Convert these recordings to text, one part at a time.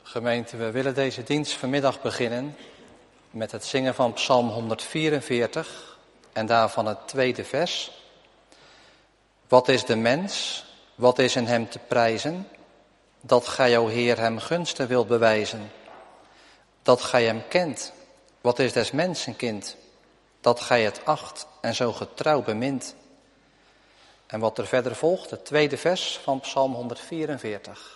Gemeente, we willen deze dienst vanmiddag beginnen met het zingen van Psalm 144 en daarvan het tweede vers. Wat is de mens, wat is in hem te prijzen, dat gij, o Heer, hem gunsten wilt bewijzen. Dat gij hem kent, wat is des mensen kind, dat gij het acht en zo getrouw bemint. En wat er verder volgt, het tweede vers van Psalm 144.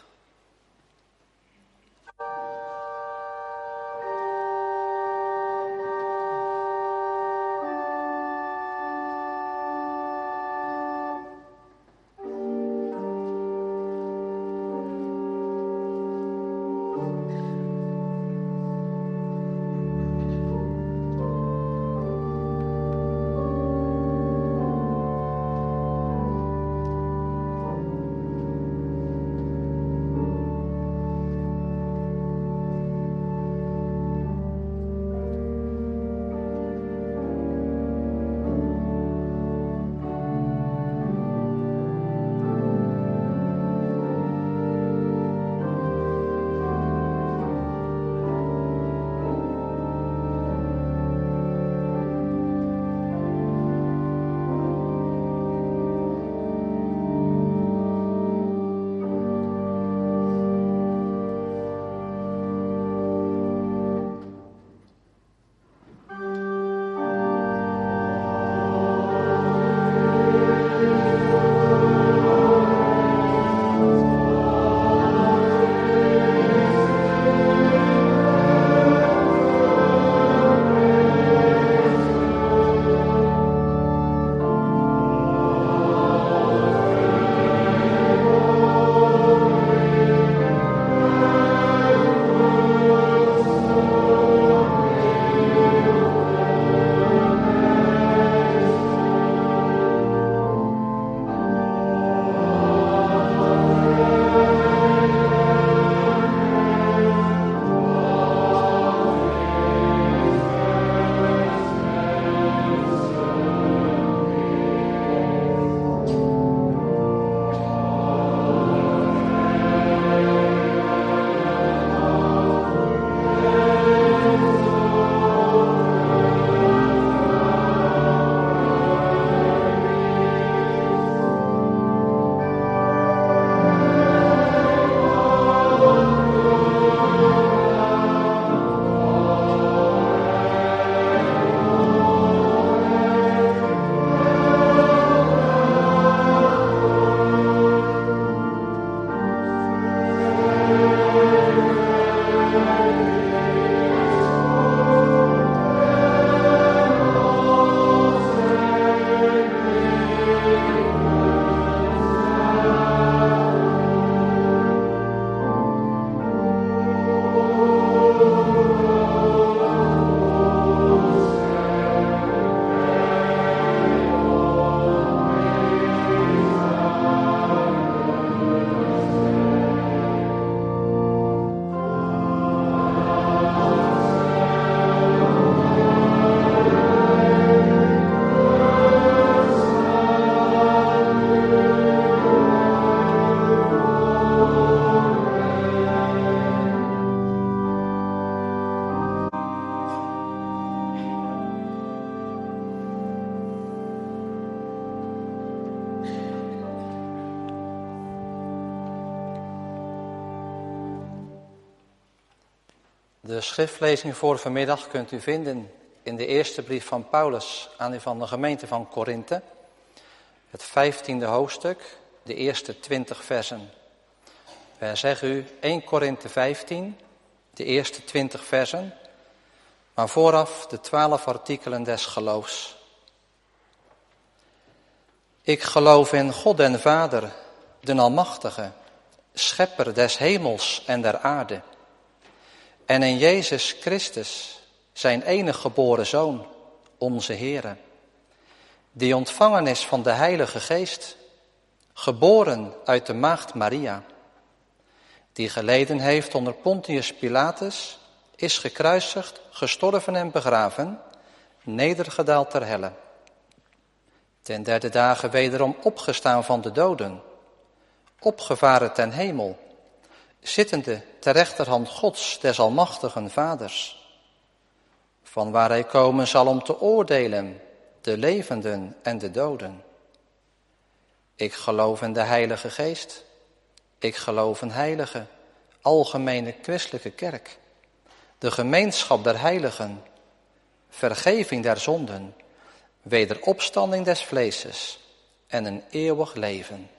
De schriftlezing voor vanmiddag kunt u vinden in de eerste brief van Paulus aan van de gemeente van Korinthe. Het 15e hoofdstuk, de eerste 20 versen. Wij zeggen u 1 Korinthe 15, de eerste 20 versen, maar vooraf de 12 artikelen des geloofs. Ik geloof in God den Vader, den Almachtige, schepper des hemels en der aarde. En in Jezus Christus, zijn enige geboren Zoon, onze Heere, die ontvangen is van de Heilige Geest, geboren uit de maagd Maria, die geleden heeft onder Pontius Pilatus, is gekruisigd, gestorven en begraven, nedergedaald ter helle. Ten derde dagen wederom opgestaan van de doden, opgevaren ten hemel, zittende ter rechterhand Gods des almachtigen Vaders, van waar hij komen zal om te oordelen de levenden en de doden. Ik geloof in de Heilige Geest. Ik geloof een heilige, algemene christelijke kerk, de gemeenschap der heiligen, vergeving der zonden, wederopstanding des vleeses en een eeuwig leven.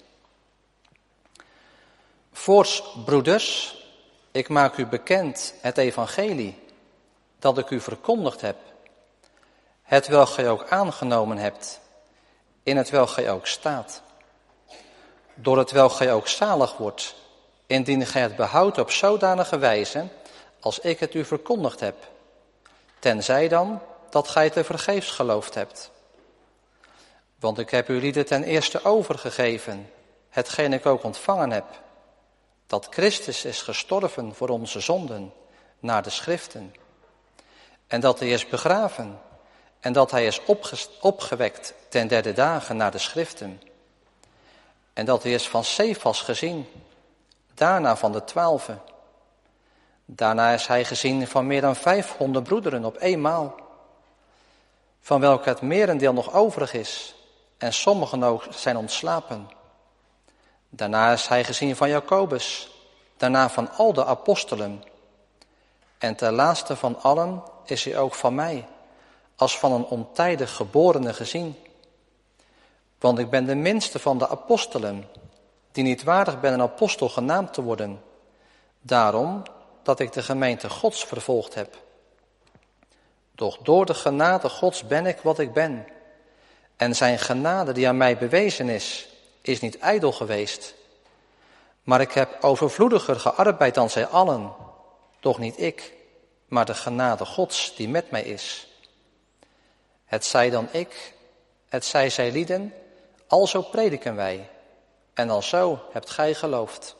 Voorts, broeders, ik maak u bekend het evangelie dat ik u verkondigd heb, hetwelk gij ook aangenomen hebt, in hetwelk gij ook staat, door hetwelk gij ook zalig wordt, indien gij het behoudt op zodanige wijze als ik het u verkondigd heb, tenzij dan dat gij te vergeefs geloofd hebt. Want ik heb u lieden ten eerste overgegeven, hetgeen ik ook ontvangen heb, dat Christus is gestorven voor onze zonden, naar de schriften, en dat hij is begraven, en dat hij is opgewekt ten derde dagen naar de schriften, en dat hij is van Cephas gezien, daarna van de 12. Daarna is hij gezien van meer dan 500 broederen op eenmaal, van welke het merendeel nog overig is, en sommigen ook zijn ontslapen. Daarna is hij gezien van Jacobus, daarna van al de apostelen. En ten laatste van allen is hij ook van mij, als van een ontijdig geborene gezien. Want ik ben de minste van de apostelen, die niet waardig ben een apostel genaamd te worden. Daarom dat ik de gemeente Gods vervolgd heb. Doch door de genade Gods ben ik wat ik ben. En zijn genade die aan mij bewezen is niet ijdel geweest. Maar ik heb overvloediger gearbeid dan zij allen. Doch niet ik, maar de genade Gods die met mij is. Het zij dan ik, het zij zij lieden, alzo prediken wij. En alzo hebt gij geloofd.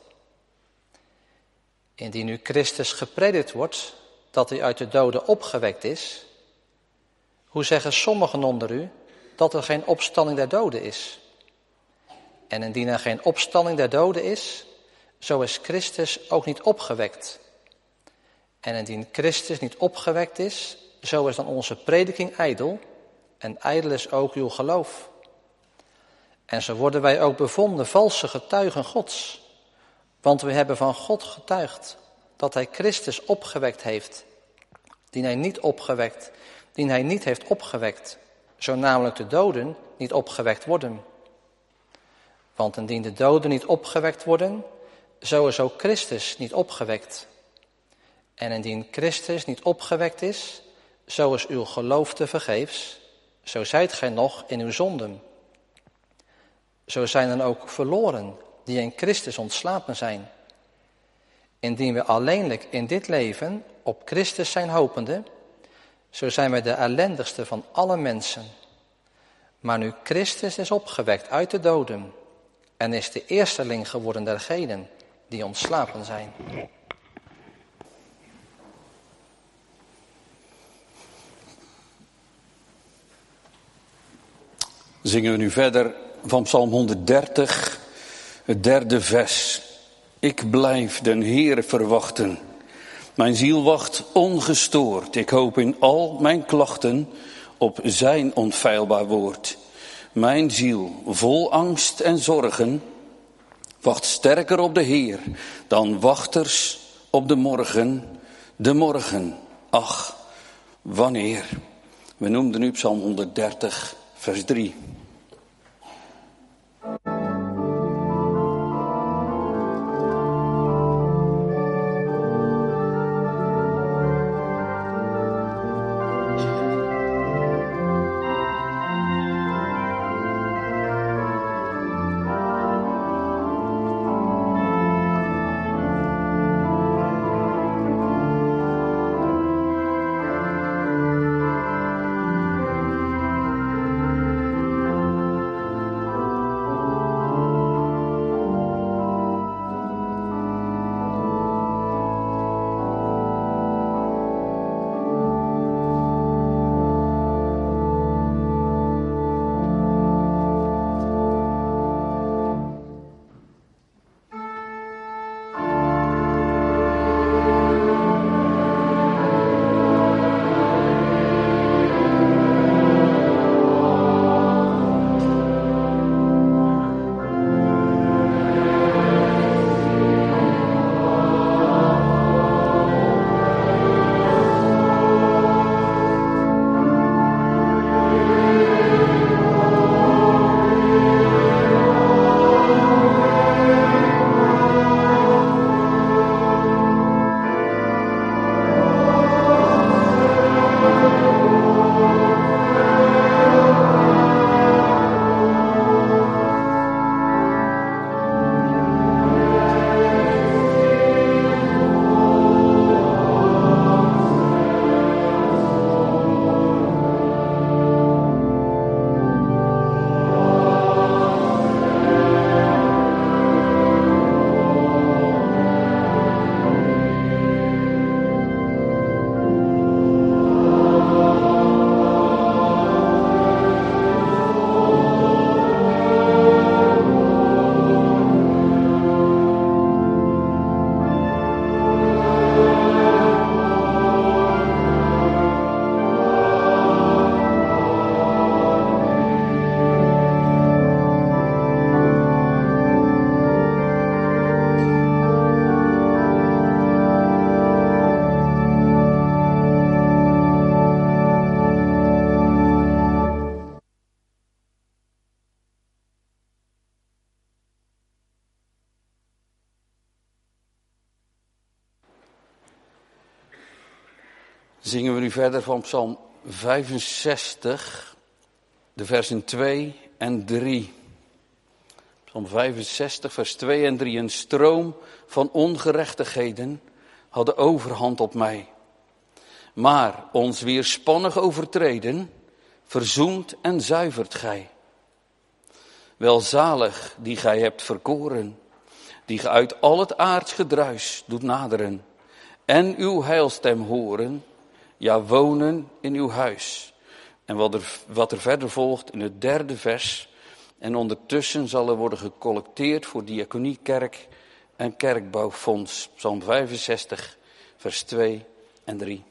Indien nu Christus gepredikt wordt, dat hij uit de doden opgewekt is, hoe zeggen sommigen onder u dat er geen opstanding der doden is? En indien er geen opstanding der doden is, zo is Christus ook niet opgewekt. En indien Christus niet opgewekt is, zo is dan onze prediking ijdel, en ijdel is ook uw geloof. En zo worden wij ook bevonden valse getuigen Gods, want we hebben van God getuigd dat hij Christus opgewekt heeft, die hij niet heeft opgewekt, zo namelijk de doden niet opgewekt worden. Want indien de doden niet opgewekt worden, zo is ook Christus niet opgewekt. En indien Christus niet opgewekt is, zo is uw geloof te vergeefs, zo zijt gij nog in uw zonden. Zo zijn dan ook verloren die in Christus ontslapen zijn. Indien we alleenlijk in dit leven op Christus zijn hopende, zo zijn wij de ellendigste van alle mensen. Maar nu Christus is opgewekt uit de doden en is de eersteling geworden dergenen die ontslapen zijn. Zingen we nu verder van Psalm 130, het 3e vers. Ik blijf den Heere verwachten. Mijn ziel wacht ongestoord. Ik hoop in al mijn klachten op zijn onfeilbaar woord. Mijn ziel, vol angst en zorgen, wacht sterker op de Heer dan wachters op de morgen. De morgen, ach, wanneer? We noemden nu Psalm 130, vers 3. Zingen we nu verder van Psalm 65, de versen 2 en 3. Psalm 65, vers 2 en 3. Een stroom van ongerechtigheden had de overhand op mij. Maar ons weerspannig overtreden, verzoent en zuivert gij. Welzalig die gij hebt verkoren, die gij uit al het aards gedruis doet naderen, en uw heilstem horen, ja wonen in uw huis. En wat er verder volgt in het 3e vers, en ondertussen zal er worden gecollecteerd voor diaconiekerk en kerkbouwfonds. Psalm 65, vers 2 en 3.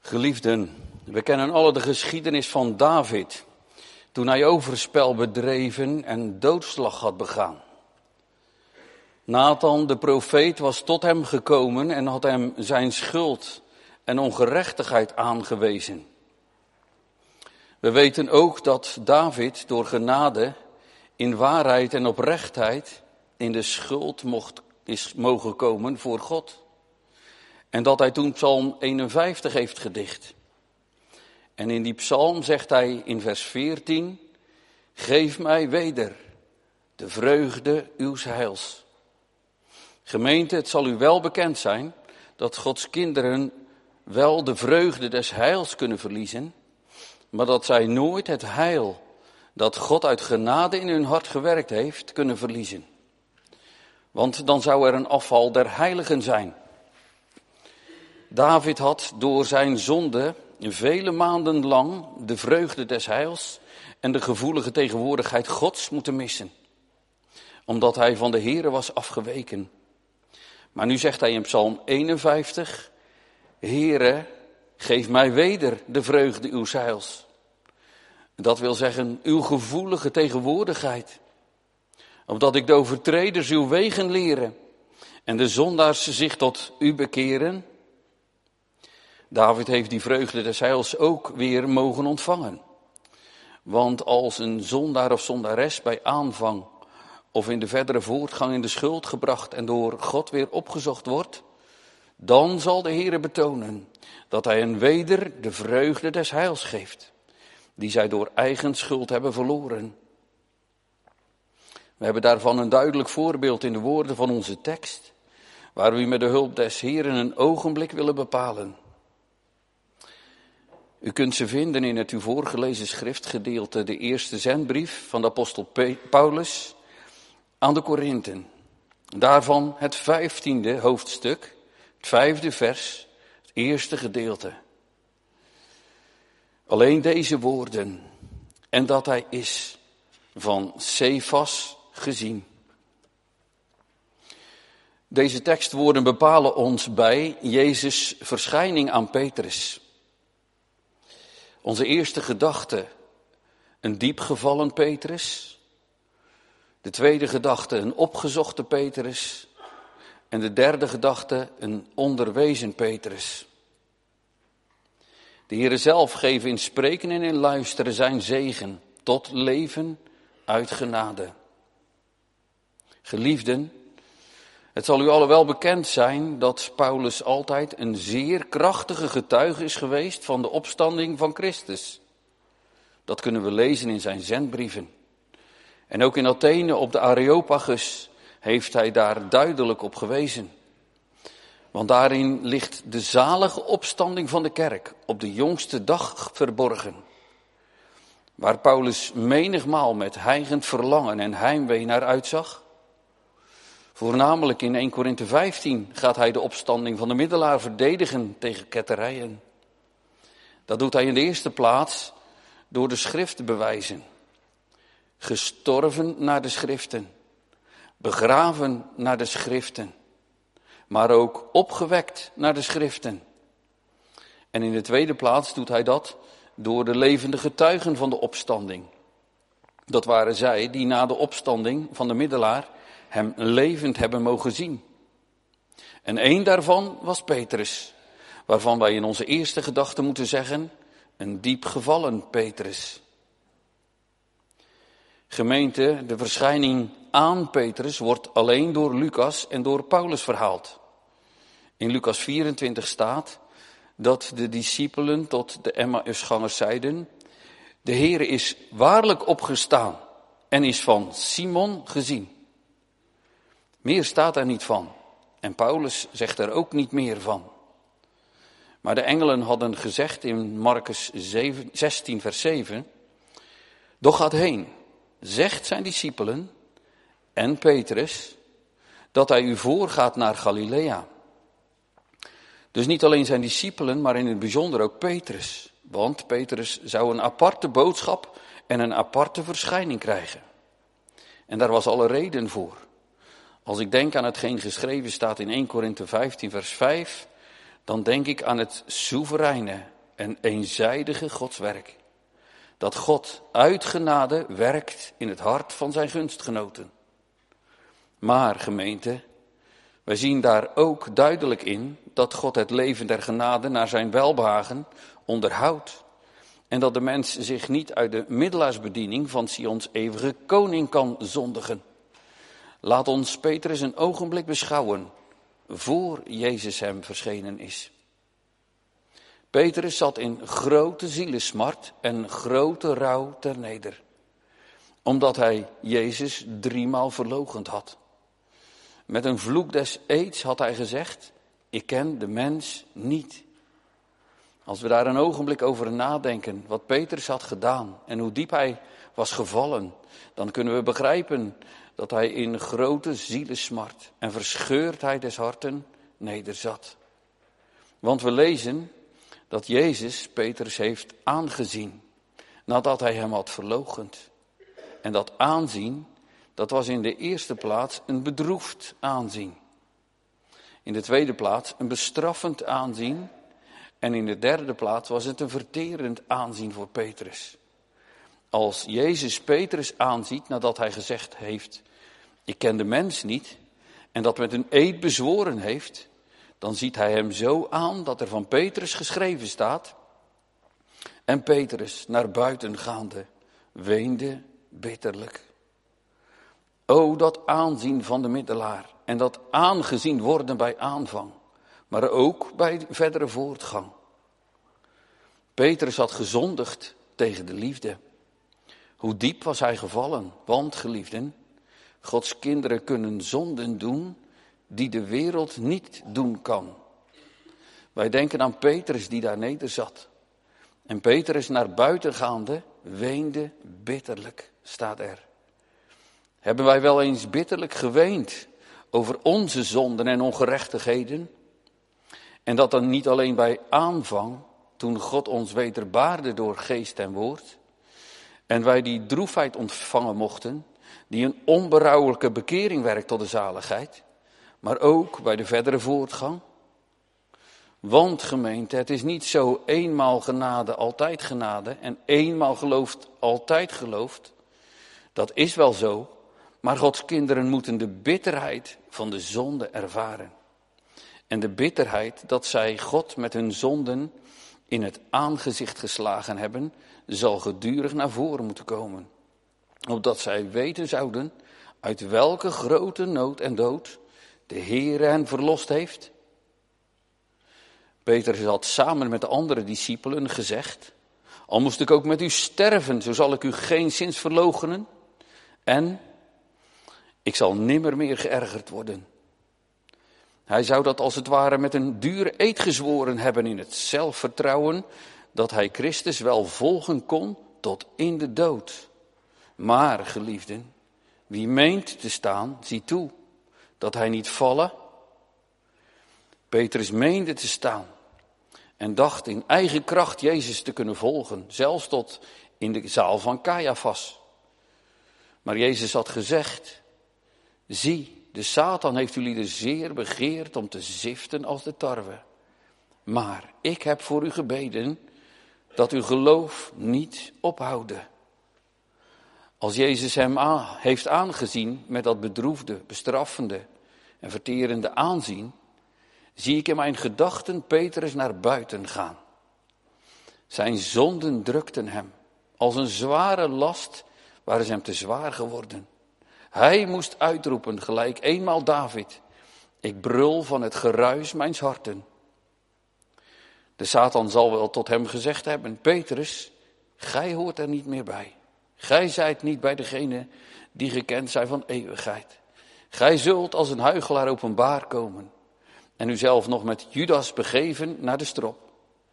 Geliefden, we kennen alle de geschiedenis van David, toen hij overspel bedreven en doodslag had begaan. Nathan, de profeet, was tot hem gekomen en had hem zijn schuld en ongerechtigheid aangewezen. We weten ook dat David door genade in waarheid en oprechtheid in de schuld is mogen komen voor God. En dat hij toen Psalm 51 heeft gedicht. En in die psalm zegt hij in vers 14, geef mij weder de vreugde uws heils. Gemeente, het zal u wel bekend zijn dat Gods kinderen wel de vreugde des heils kunnen verliezen, maar dat zij nooit het heil dat God uit genade in hun hart gewerkt heeft, kunnen verliezen. Want dan zou er een afval der heiligen zijn. David had door zijn zonde vele maanden lang de vreugde des heils en de gevoelige tegenwoordigheid Gods moeten missen. Omdat hij van de Heere was afgeweken. Maar nu zegt hij in Psalm 51, Heere, geef mij weder de vreugde uws heils. Dat wil zeggen, uw gevoelige tegenwoordigheid. Opdat ik de overtreders uw wegen leren en de zondaars zich tot u bekeren. David heeft die vreugde des heils ook weer mogen ontvangen. Want als een zondaar of zondares bij aanvang of in de verdere voortgang in de schuld gebracht en door God weer opgezocht wordt, dan zal de Heere betonen dat hij hen weder de vreugde des heils geeft, die zij door eigen schuld hebben verloren. We hebben daarvan een duidelijk voorbeeld in de woorden van onze tekst, waar we met de hulp des Heeren een ogenblik willen bepalen. U kunt ze vinden in het u voorgelezen schriftgedeelte, de eerste zendbrief van de apostel Paulus aan de Korinthen. Daarvan het 15e hoofdstuk, het 5e vers, het eerste gedeelte. Alleen deze woorden, en dat hij is van Cefas gezien. Deze tekstwoorden bepalen ons bij Jezus' verschijning aan Petrus. Onze eerste gedachte, een diepgevallen Petrus. De tweede gedachte, een opgezochte Petrus. En de derde gedachte, een onderwezen Petrus. De Heere zelf geeft in spreken en in luisteren zijn zegen tot leven uit genade. Geliefden, het zal u allen wel bekend zijn dat Paulus altijd een zeer krachtige getuige is geweest van de opstanding van Christus. Dat kunnen we lezen in zijn zendbrieven. En ook in Athene op de Areopagus heeft hij daar duidelijk op gewezen. Want daarin ligt de zalige opstanding van de kerk op de jongste dag verborgen. Waar Paulus menigmaal met hijgend verlangen en heimwee naar uitzag. Voornamelijk in 1 Korinthe 15 gaat hij de opstanding van de middelaar verdedigen tegen ketterijen. Dat doet hij in de eerste plaats door de schrift te bewijzen. Gestorven naar de schriften, begraven naar de schriften, maar ook opgewekt naar de schriften. En in de tweede plaats doet hij dat door de levende getuigen van de opstanding. Dat waren zij die na de opstanding van de middelaar hem levend hebben mogen zien. En één daarvan was Petrus, waarvan wij in onze eerste gedachte moeten zeggen, een diep gevallen Petrus. Gemeente, de verschijning aan Petrus wordt alleen door Lucas en door Paulus verhaald. In Lucas 24 staat dat de discipelen tot de Emmausgangers zeiden, de Heere is waarlijk opgestaan en is van Simon gezien. Meer staat er niet van. En Paulus zegt er ook niet meer van. Maar de engelen hadden gezegd in Markus 16 vers 7, doch gaat heen, zegt zijn discipelen en Petrus, dat hij u voorgaat naar Galilea. Dus niet alleen zijn discipelen, maar in het bijzonder ook Petrus. Want Petrus zou een aparte boodschap en een aparte verschijning krijgen. En daar was alle reden voor. Als ik denk aan hetgeen geschreven staat in 1 Korinthe 15 vers 5, dan denk ik aan het soevereine en eenzijdige Godswerk. Dat God uit genade werkt in het hart van zijn gunstgenoten. Maar gemeente, wij zien daar ook duidelijk in dat God het leven der genade naar zijn welbehagen onderhoudt. En dat de mens zich niet uit de middelaarsbediening van Sions eeuwige koning kan zondigen. Laat ons Petrus een ogenblik beschouwen, voor Jezus hem verschenen is. Petrus zat in grote zielesmart en grote rouw terneder, omdat hij Jezus 3-maal verloochend had. Met een vloek des eeds had hij gezegd, ik ken de mens niet. Als we daar een ogenblik over nadenken, wat Petrus had gedaan en hoe diep hij was gevallen, dan kunnen we begrijpen dat hij in grote zielesmart en verscheurdheid des harten nederzat. Want we lezen dat Jezus Petrus heeft aangezien nadat hij hem had verloochend. En dat aanzien, dat was in de eerste plaats een bedroefd aanzien. In de tweede plaats een bestraffend aanzien. En in de derde plaats was het een verterend aanzien voor Petrus. Als Jezus Petrus aanziet nadat hij gezegd heeft, ik ken de mens niet, en dat met een eed bezworen heeft, dan ziet hij hem zo aan dat er van Petrus geschreven staat. En Petrus, naar buiten gaande, weende bitterlijk. O, dat aanzien van de middelaar en dat aangezien worden bij aanvang, maar ook bij verdere voortgang. Petrus had gezondigd tegen de liefde. Hoe diep was hij gevallen, want geliefden, Gods kinderen kunnen zonden doen die de wereld niet doen kan. Wij denken aan Petrus die daar nederzat. En Petrus naar buiten gaande weende bitterlijk, staat er. Hebben wij wel eens bitterlijk geweend over onze zonden en ongerechtigheden? En dat dan niet alleen bij aanvang, toen God ons wederbaarde door geest en woord, en wij die droefheid ontvangen mochten, die een onberouwelijke bekering werkt tot de zaligheid, maar ook bij de verdere voortgang. Want gemeente, het is niet zo eenmaal genade, altijd genade en eenmaal geloofd, altijd geloofd. Dat is wel zo, maar Gods kinderen moeten de bitterheid van de zonde ervaren. En de bitterheid dat zij God met hun zonden in het aangezicht geslagen hebben, zal gedurig naar voren moeten komen. Opdat zij weten zouden uit welke grote nood en dood de Heere hen verlost heeft. Petrus had samen met de andere discipelen gezegd, al moest ik ook met u sterven, zo zal ik u geenszins verloochenen. En ik zal nimmer meer geërgerd worden. Hij zou dat als het ware met een dure eed gezworen hebben in het zelfvertrouwen dat hij Christus wel volgen kon tot in de dood. Maar, geliefden, wie meent te staan, zie toe dat hij niet vallen. Petrus meende te staan en dacht in eigen kracht Jezus te kunnen volgen, zelfs tot in de zaal van Caiaphas. Maar Jezus had gezegd, zie, de Satan heeft jullie zeer begeerd om te ziften als de tarwe. Maar ik heb voor u gebeden dat uw geloof niet ophouden. Als Jezus hem heeft aangezien met dat bedroefde, bestraffende en verterende aanzien, zie ik in mijn gedachten Petrus naar buiten gaan. Zijn zonden drukten hem. Als een zware last waren ze hem te zwaar geworden. Hij moest uitroepen, gelijk eenmaal David, ik brul van het geruis mijns harten. De Satan zal wel tot hem gezegd hebben, Petrus, gij hoort er niet meer bij. Gij zijt niet bij degene die gekend zijn van eeuwigheid. Gij zult als een huichelaar openbaar komen en uzelf nog met Judas begeven naar de strop.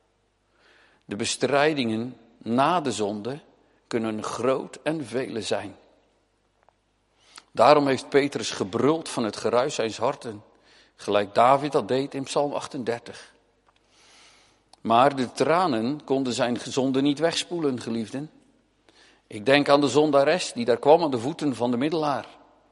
De bestrijdingen na de zonde kunnen groot en vele zijn. Daarom heeft Petrus gebruld van het geruis zijns harten, gelijk David dat deed in Psalm 38. Maar de tranen konden zijn zonde niet wegspoelen, geliefden. Ik denk aan de zondares die daar kwam aan de voeten van de middelaar.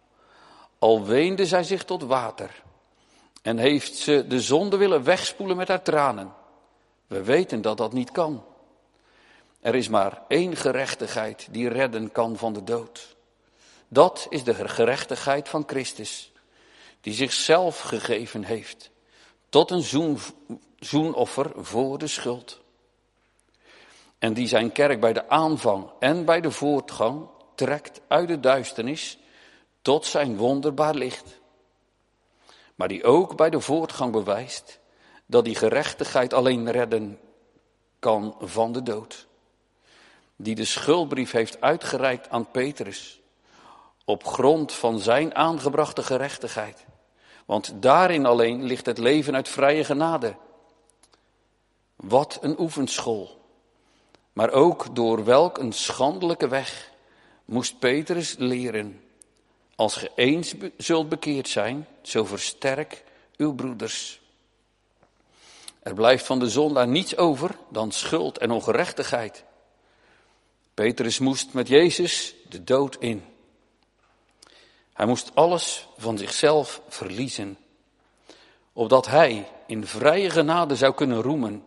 Al weende zij zich tot water en heeft ze de zonde willen wegspoelen met haar tranen. We weten dat dat niet kan. Er is maar één gerechtigheid die redden kan van de dood. Dat is de gerechtigheid van Christus, die zichzelf gegeven heeft tot een zoenoffer voor de schuld. En die zijn kerk bij de aanvang en bij de voortgang trekt uit de duisternis tot zijn wonderbaar licht. Maar die ook bij de voortgang bewijst dat die gerechtigheid alleen redden kan van de dood. Die de schuldbrief heeft uitgereikt aan Petrus op grond van zijn aangebrachte gerechtigheid. Want daarin alleen ligt het leven uit vrije genade. Wat een oefenschool. Maar ook door welk een schandelijke weg moest Petrus leren. Als ge eens zult bekeerd zijn, zo versterk uw broeders. Er blijft van de zondaar niets over dan schuld en ongerechtigheid. Petrus moest met Jezus de dood in. Hij moest alles van zichzelf verliezen, opdat hij in vrije genade zou kunnen roemen.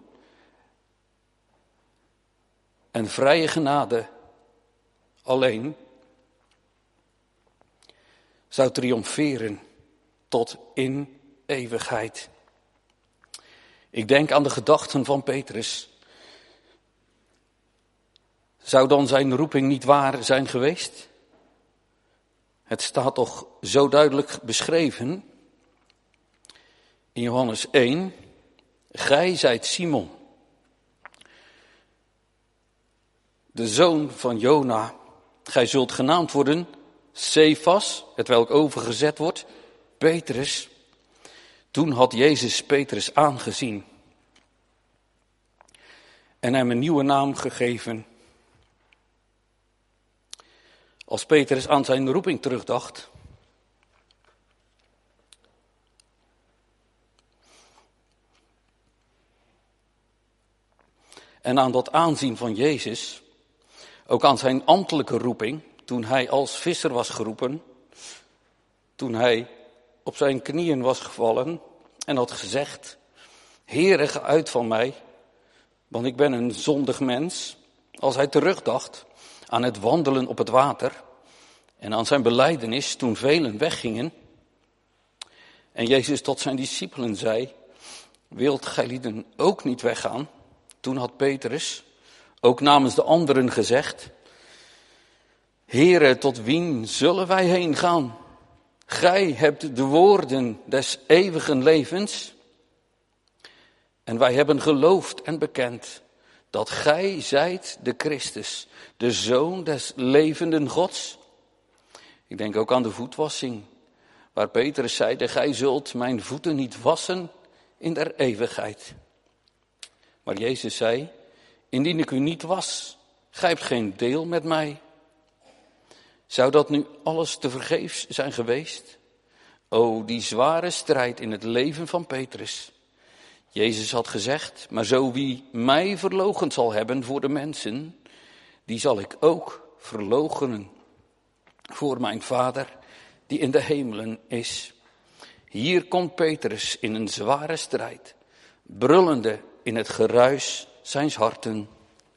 En vrije genade alleen zou triomferen tot in eeuwigheid. Ik denk aan de gedachten van Petrus. Zou dan zijn roeping niet waar zijn geweest? Het staat toch zo duidelijk beschreven in Johannes 1. Gij zijt Simon, de zoon van Jona. Gij zult genaamd worden Cephas, hetwelk overgezet wordt, Petrus. Toen had Jezus Petrus aangezien en hem een nieuwe naam gegeven. Als Petrus aan zijn roeping terugdacht, en aan dat aanzien van Jezus, ook aan zijn ambtelijke roeping, toen hij als visser was geroepen, toen hij op zijn knieën was gevallen en had gezegd: Heere, ga uit van mij, want ik ben een zondig mens. Als hij terugdacht aan het wandelen op het water en aan zijn belijdenis toen velen weggingen en Jezus tot zijn discipelen zei: Wilt gijlieden ook niet weggaan? Toen had Petrus ook namens de anderen gezegd: Heere, tot wien zullen wij heen gaan? Gij hebt de woorden des eeuwigen levens. En wij hebben geloofd en bekend dat gij zijt de Christus, de Zoon des levenden Gods. Ik denk ook aan de voetwassing, waar Petrus zeide: Gij zult mijn voeten niet wassen in der eeuwigheid. Maar Jezus zei: Indien ik u niet was, gij hebt geen deel met mij. Zou dat nu alles tevergeefs zijn geweest? O, die zware strijd in het leven van Petrus. Jezus had gezegd: maar zo wie mij verloochend zal hebben voor de mensen, die zal ik ook verloochenen voor mijn Vader die in de hemelen is. Hier komt Petrus in een zware strijd, brullende in het geruis zijns harten.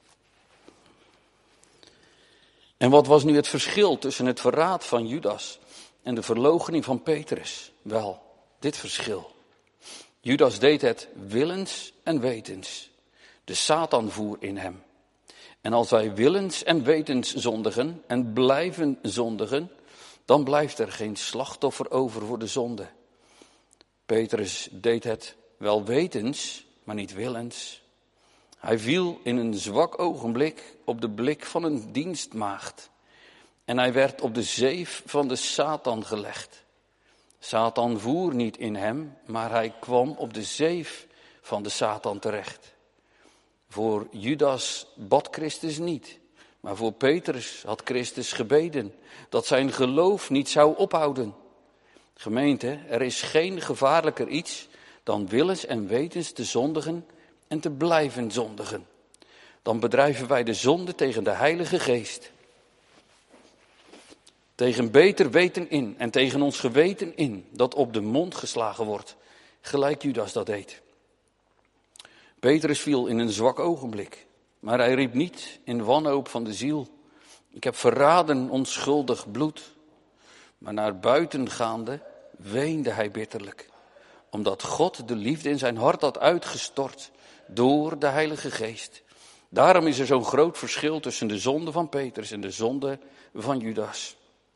En wat was nu het verschil tussen het verraad van Judas en de verloochening van Petrus? Wel, dit verschil. Judas deed het willens en wetens. De Satan voer in hem. En als wij willens en wetens zondigen en blijven zondigen, dan blijft er geen slachtoffer over voor de zonde. Petrus deed het wel wetens, maar niet willens. Hij viel in een zwak ogenblik op de blik van een dienstmaagd. En hij werd op de zeef van de Satan gelegd. Satan voer niet in hem, maar hij kwam op de zeef van de Satan terecht. Voor Judas bad Christus niet, maar voor Petrus had Christus gebeden dat zijn geloof niet zou ophouden. Gemeente, er is geen gevaarlijker iets dan willens en wetens te zondigen en te blijven zondigen. Dan bedrijven wij de zonde tegen de Heilige Geest. Tegen beter weten in en tegen ons geweten in dat op de mond geslagen wordt, gelijk Judas dat deed. Petrus viel in een zwak ogenblik, maar hij riep niet in wanhoop van de ziel: ik heb verraden onschuldig bloed. Maar naar buiten gaande weende hij bitterlijk, omdat God de liefde in zijn hart had uitgestort door de Heilige Geest. Daarom is er zo'n groot verschil tussen de zonde van Petrus en de zonde van Judas.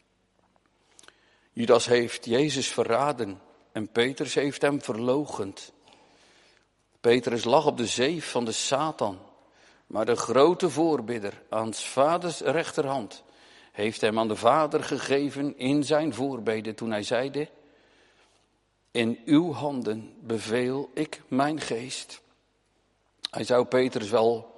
Judas heeft Jezus verraden en Petrus heeft hem verloochend. Petrus lag op de zeef van de Satan, maar de grote voorbidder aan 's vaders rechterhand heeft hem aan de Vader gegeven in zijn voorbede toen hij zeide: in uw handen beveel ik mijn geest. Hij zou Petrus wel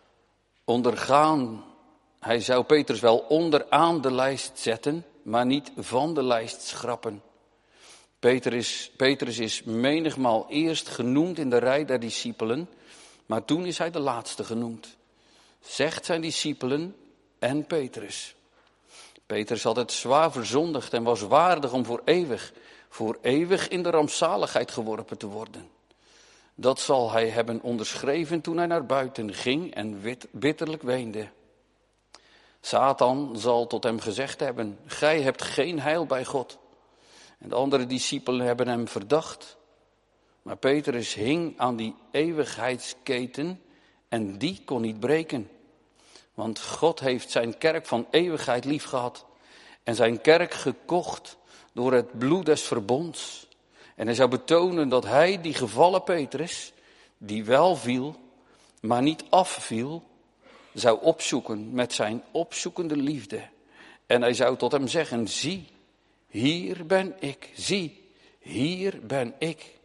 onderaan de lijst zetten, maar niet van de lijst schrappen. Petrus is menigmaal eerst genoemd in de rij der discipelen, maar toen is hij de laatste genoemd. Zegt zijn discipelen en Petrus. Petrus had het zwaar verzondigd en was waardig om voor eeuwig in de rampzaligheid geworpen te worden. Dat zal hij hebben onderschreven toen hij naar buiten ging en bitterlijk weende. Satan zal tot hem gezegd hebben: gij hebt geen heil bij God. En de andere discipelen hebben hem verdacht. Maar Petrus hing aan die eeuwigheidsketen en die kon niet breken. Want God heeft zijn kerk van eeuwigheid lief gehad en zijn kerk gekocht door het bloed des verbonds. En hij zou betonen dat hij, die gevallen Petrus, die wel viel, maar niet afviel, zou opzoeken met zijn opzoekende liefde. En hij zou tot hem zeggen: zie, hier ben ik, zie, hier ben ik.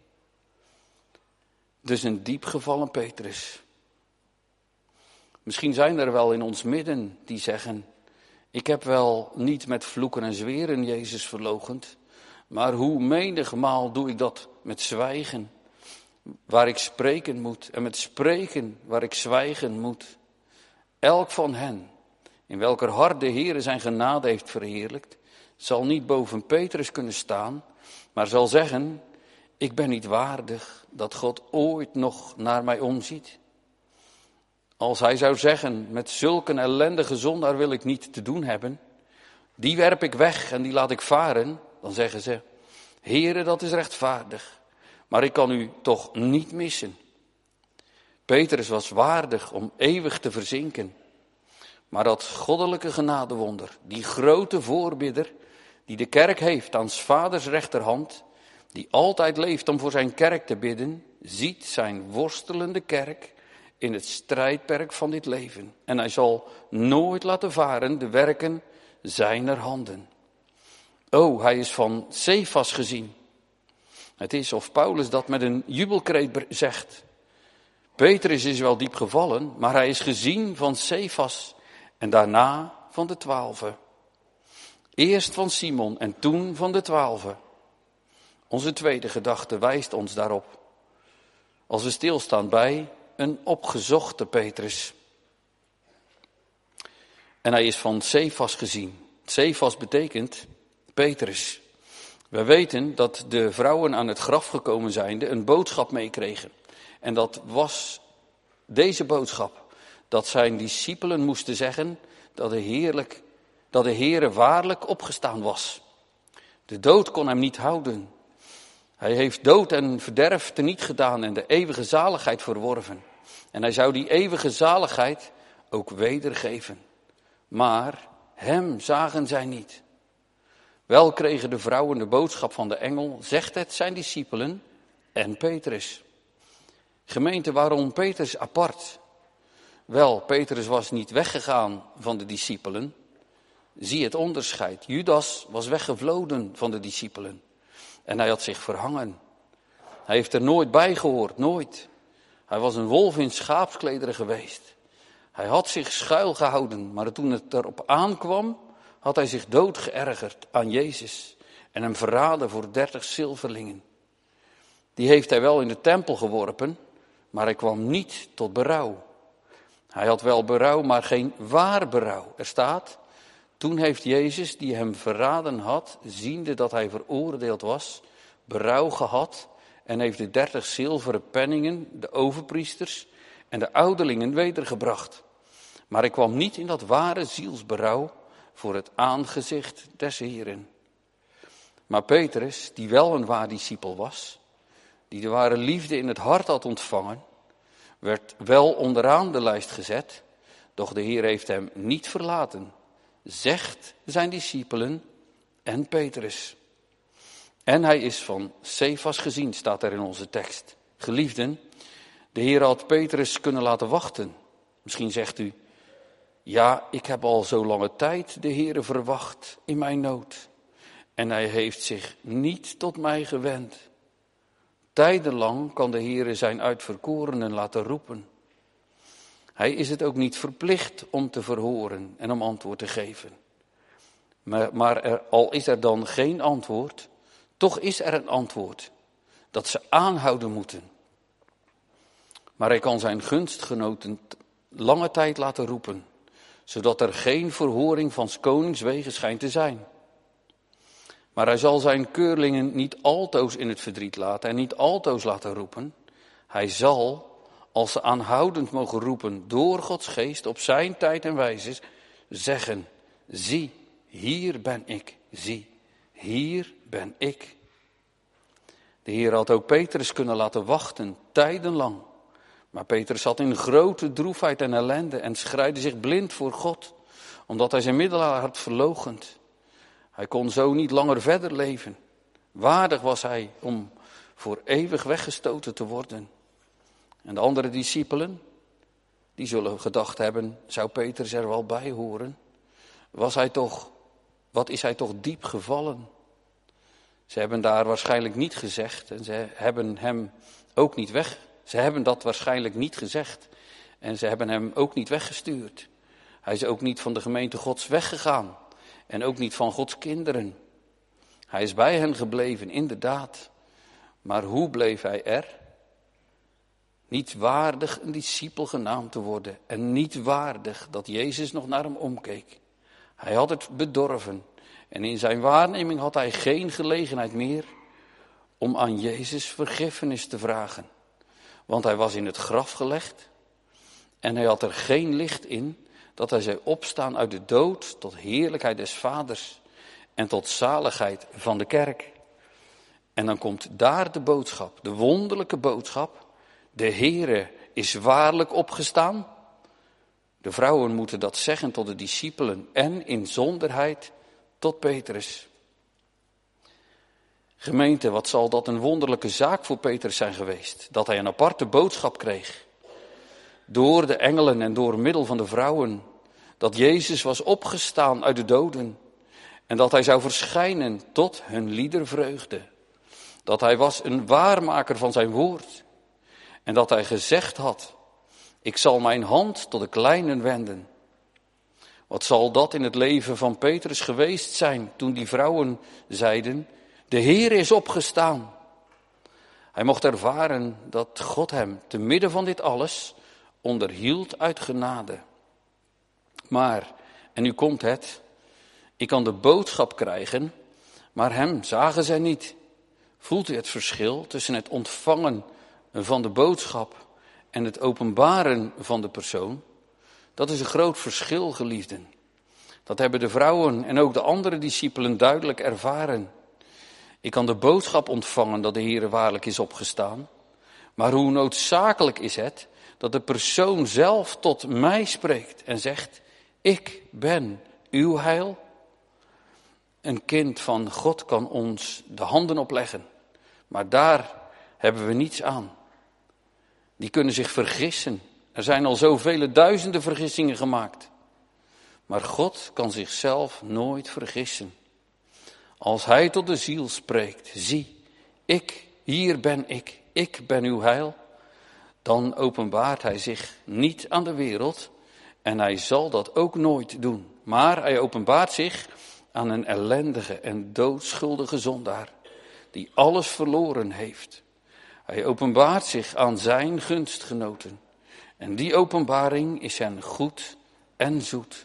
Dus een diep gevallen Petrus. Misschien zijn er wel in ons midden die zeggen: ik heb wel niet met vloeken en zweren Jezus verloochend, maar hoe menigmaal doe ik dat met zwijgen, waar ik spreken moet, en met spreken waar ik zwijgen moet. Elk van hen, in welker hart de Heere zijn genade heeft verheerlijkt, zal niet boven Petrus kunnen staan, maar zal zeggen: ik ben niet waardig dat God ooit nog naar mij omziet. Als hij zou zeggen: met zulke ellendige zondaar wil ik niet te doen hebben, die werp ik weg en die laat ik varen, dan zeggen ze: Heere, dat is rechtvaardig, maar ik kan u toch niet missen. Petrus was waardig om eeuwig te verzinken. Maar dat goddelijke genadewonder, die grote voorbidder, die de kerk heeft aan 's vaders rechterhand, die altijd leeft om voor zijn kerk te bidden, ziet zijn worstelende kerk in het strijdperk van dit leven. En hij zal nooit laten varen de werken zijner handen. O, hij is van Cephas gezien. Het is of Paulus dat met een jubelkreet zegt. Petrus is wel diep gevallen, maar hij is gezien van Cephas en daarna van de 12. Eerst van Simon en toen van de 12. Onze tweede gedachte wijst ons daarop. Als we stilstaan bij een opgezochte Petrus. En hij is van Cephas gezien. Cephas betekent Petrus. We weten dat de vrouwen aan het graf gekomen zijnde een boodschap meekregen. En dat was deze boodschap. Dat zijn discipelen moesten zeggen dat de Heere waarlijk opgestaan was. De dood kon hem niet houden. Hij heeft dood en verderf teniet gedaan en de eeuwige zaligheid verworven. En hij zou die eeuwige zaligheid ook wedergeven. Maar hem zagen zij niet. Wel kregen de vrouwen de boodschap van de engel: zegt het zijn discipelen en Petrus. Gemeente, waarom Petrus apart? Wel, Petrus was niet weggegaan van de discipelen. Zie het onderscheid. Judas was weggevloden van de discipelen. En hij had zich verhangen. Hij heeft er nooit bij gehoord, nooit. Hij was een wolf in schaapsklederen geweest. Hij had zich schuil gehouden, maar toen het erop aankwam, had hij zich dood geërgerd aan Jezus en hem verraden voor 30 zilverlingen. Die heeft hij wel in de tempel geworpen, maar hij kwam niet tot berouw. Hij had wel berouw, maar geen waar berouw. Er staat: toen heeft Jezus, die hem verraden had, ziende dat hij veroordeeld was, berouw gehad en heeft de 30 zilveren penningen, de overpriesters en de ouderlingen wedergebracht. Maar ik kwam niet in dat ware zielsberouw voor het aangezicht des Heeren. Maar Petrus, die wel een waar discipel was, die de ware liefde in het hart had ontvangen, werd wel onderaan de lijst gezet, doch de Heer heeft hem niet verlaten, zegt zijn discipelen en Petrus. En hij is van Cefas gezien, staat er in onze tekst. Geliefden, de Heer had Petrus kunnen laten wachten. Misschien zegt u, ja, ik heb al zo lange tijd de Heere verwacht in mijn nood. En hij heeft zich niet tot mij gewend. Tijdenlang kan de Heere zijn uitverkorenen laten roepen. Hij is het ook niet verplicht om te verhoren en om antwoord te geven. Maar al is er dan geen antwoord, toch is er een antwoord. Dat ze aanhouden moeten. Maar hij kan zijn gunstgenoten lange tijd laten roepen, zodat er geen verhoring van 's konings wegen schijnt te zijn. Maar hij zal zijn keurlingen niet altoos in het verdriet laten en niet altoos laten roepen. Hij zal, als ze aanhoudend mogen roepen door Gods geest op zijn tijd en wijze, zeggen, zie, hier ben ik, zie, hier ben ik. De Heer had ook Petrus kunnen laten wachten, tijdenlang. Maar Petrus zat in grote droefheid en ellende en schreide zich blind voor God, omdat hij zijn middelaar had verloochend. Hij kon zo niet langer verder leven. Waardig was hij om voor eeuwig weggestoten te worden. En de andere discipelen, die zullen gedacht hebben, zou Petrus er wel bij horen? Wat is hij toch diep gevallen? Ze hebben daar waarschijnlijk niet gezegd en ze hebben hem ook niet Ze hebben dat waarschijnlijk niet gezegd en ze hebben hem ook niet weggestuurd. Hij is ook niet van de gemeente Gods weggegaan en ook niet van Gods kinderen. Hij is bij hen gebleven, inderdaad. Maar hoe bleef hij er? Niet waardig een discipel genaamd te worden en niet waardig dat Jezus nog naar hem omkeek. Hij had het bedorven en in zijn waarneming had hij geen gelegenheid meer om aan Jezus vergiffenis te vragen. Want hij was in het graf gelegd en hij had er geen licht in dat hij zou opstaan uit de dood tot heerlijkheid des Vaders en tot zaligheid van de kerk. En dan komt daar de boodschap, de wonderlijke boodschap. De Heere is waarlijk opgestaan. De vrouwen moeten dat zeggen tot de discipelen en in zonderheid tot Petrus. Gemeente, wat zal dat een wonderlijke zaak voor Petrus zijn geweest, dat hij een aparte boodschap kreeg. Door de engelen en door middel van de vrouwen, dat Jezus was opgestaan uit de doden en dat hij zou verschijnen tot hun liedervreugde. Dat hij was een waarmaker van zijn woord en dat hij gezegd had, ik zal mijn hand tot de kleinen wenden. Wat zal dat in het leven van Petrus geweest zijn toen die vrouwen zeiden, de Heer is opgestaan. Hij mocht ervaren dat God hem te midden van dit alles onderhield uit genade. Maar, en nu komt het, ik kan de boodschap krijgen, maar hem zagen zij niet. Voelt u het verschil tussen het ontvangen van de boodschap en het openbaren van de persoon? Dat is een groot verschil, geliefden. Dat hebben de vrouwen en ook de andere discipelen duidelijk ervaren. Ik kan de boodschap ontvangen dat de Heer waarlijk is opgestaan. Maar hoe noodzakelijk is het dat de persoon zelf tot mij spreekt en zegt, ik ben uw heil. Een kind van God kan ons de handen opleggen, maar daar hebben we niets aan. Die kunnen zich vergissen. Er zijn al zoveel duizenden vergissingen gemaakt. Maar God kan zichzelf nooit vergissen. Als hij tot de ziel spreekt, zie, hier ben ik ben uw heil, dan openbaart hij zich niet aan de wereld en hij zal dat ook nooit doen. Maar hij openbaart zich aan een ellendige en doodschuldige zondaar die alles verloren heeft. Hij openbaart zich aan zijn gunstgenoten en die openbaring is hen goed en zoet.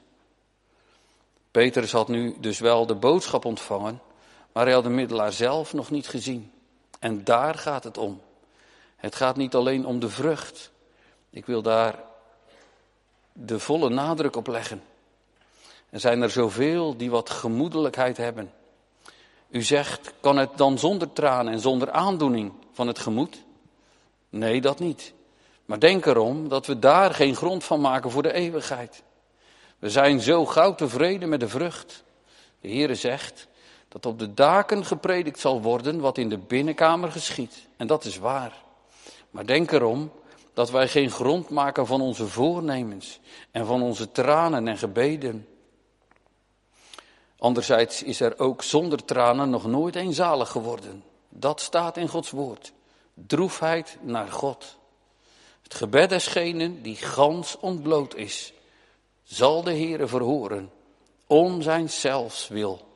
Petrus had nu dus wel de boodschap ontvangen, maar hij had de middelaar zelf nog niet gezien. En daar gaat het om. Het gaat niet alleen om de vrucht. Ik wil daar de volle nadruk op leggen. Er zijn er zoveel die wat gemoedelijkheid hebben. U zegt, kan het dan zonder tranen en zonder aandoening van het gemoed? Nee, dat niet. Maar denk erom dat we daar geen grond van maken voor de eeuwigheid. We zijn zo gauw tevreden met de vrucht. De Heere zegt dat op de daken gepredikt zal worden wat in de binnenkamer geschiedt. En dat is waar. Maar denk erom dat wij geen grond maken van onze voornemens en van onze tranen en gebeden. Anderzijds is er ook zonder tranen nog nooit een zalig geworden. Dat staat in Gods woord. Droefheid naar God. Het gebed desgenen die gans ontbloot is, zal de Heere verhoren, om zijn zelfs wil.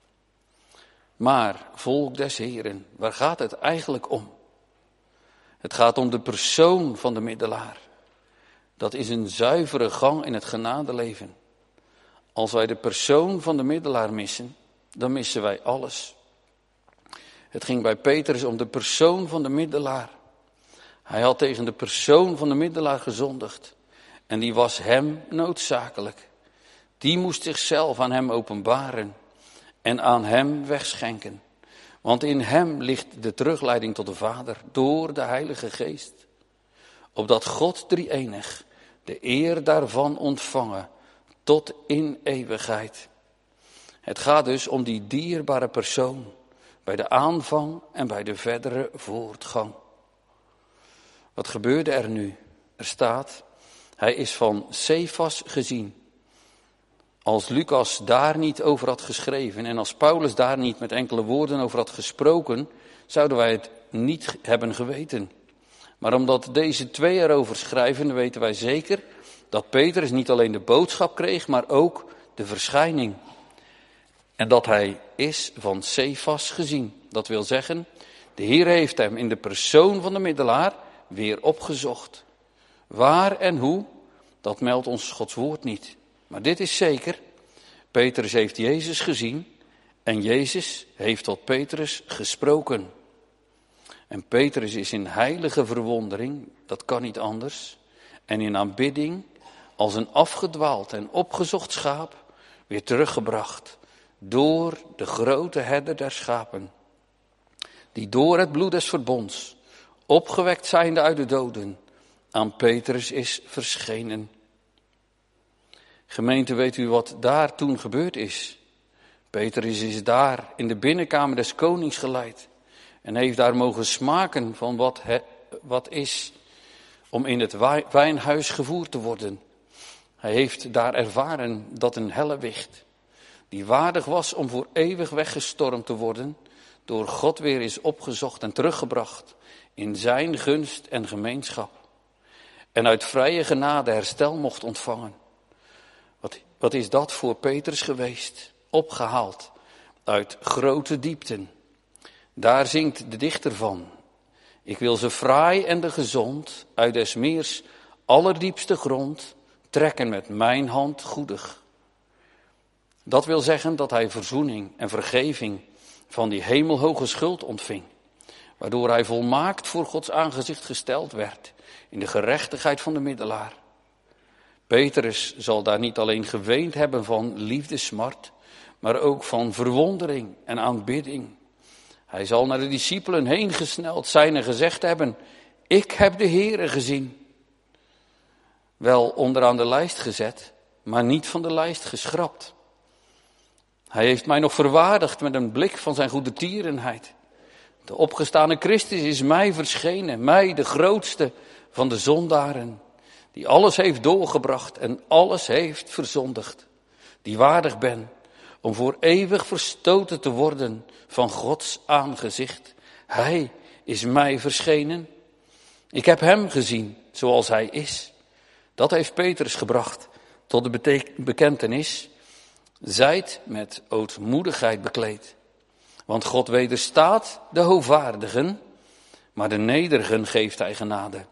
Maar, volk des Heeren, waar gaat het eigenlijk om? Het gaat om de persoon van de middelaar. Dat is een zuivere gang in het genadeleven. Als wij de persoon van de middelaar missen, dan missen wij alles. Het ging bij Petrus om de persoon van de middelaar. Hij had tegen de persoon van de middelaar gezondigd. En die was hem noodzakelijk. Die moest zichzelf aan hem openbaren en aan hem wegschenken. Want in hem ligt de terugleiding tot de Vader door de Heilige Geest. Opdat God drie-enig de eer daarvan ontvangen tot in eeuwigheid. Het gaat dus om die dierbare persoon bij de aanvang en bij de verdere voortgang. Wat gebeurde er nu? Er staat, hij is van Cefas gezien. Als Lucas daar niet over had geschreven en als Paulus daar niet met enkele woorden over had gesproken, zouden wij het niet hebben geweten. Maar omdat deze twee erover schrijven, weten wij zeker dat Petrus niet alleen de boodschap kreeg, maar ook de verschijning. En dat hij is van Cefas gezien. Dat wil zeggen, de Heer heeft hem in de persoon van de middelaar weer opgezocht. Waar en hoe, dat meldt ons Gods woord niet. Maar dit is zeker, Petrus heeft Jezus gezien en Jezus heeft tot Petrus gesproken. En Petrus is in heilige verwondering, dat kan niet anders, en in aanbidding als een afgedwaald en opgezocht schaap weer teruggebracht door de grote herder der schapen, die door het bloed des verbonds, opgewekt zijnde uit de doden, aan Petrus is verschenen. Gemeente, weet u wat daar toen gebeurd is? Petrus is daar in de binnenkamer des konings geleid en heeft daar mogen smaken van wat is om in het wijnhuis gevoerd te worden. Hij heeft daar ervaren dat een hellewicht, die waardig was om voor eeuwig weggestormd te worden, door God weer is opgezocht en teruggebracht in zijn gunst en gemeenschap. En uit vrije genade herstel mocht ontvangen. Wat is dat voor Petrus geweest? Opgehaald uit grote diepten. Daar zingt de dichter van. Ik wil ze fraai en de gezond uit des meers allerdiepste grond trekken met mijn hand goedig. Dat wil zeggen dat hij verzoening en vergeving van die hemelhoge schuld ontving. Waardoor hij volmaakt voor Gods aangezicht gesteld werd in de gerechtigheid van de middelaar. Petrus zal daar niet alleen geweend hebben van liefdesmart, maar ook van verwondering en aanbidding. Hij zal naar de discipelen heen gesneld zijn en gezegd hebben, ik heb de Heere gezien. Wel onderaan de lijst gezet, maar niet van de lijst geschrapt. Hij heeft mij nog verwaardigd met een blik van zijn goedertierenheid. De opgestane Christus is mij verschenen, mij de grootste van de zondaren, die alles heeft doorgebracht en alles heeft verzondigd, die waardig ben om voor eeuwig verstoten te worden van Gods aangezicht. Hij is mij verschenen. Ik heb hem gezien zoals hij is. Dat heeft Petrus gebracht tot de bekentenis. Zijt met ootmoedigheid bekleed. Want God wederstaat de hoogwaardigen, maar de nederigen geeft hij genade.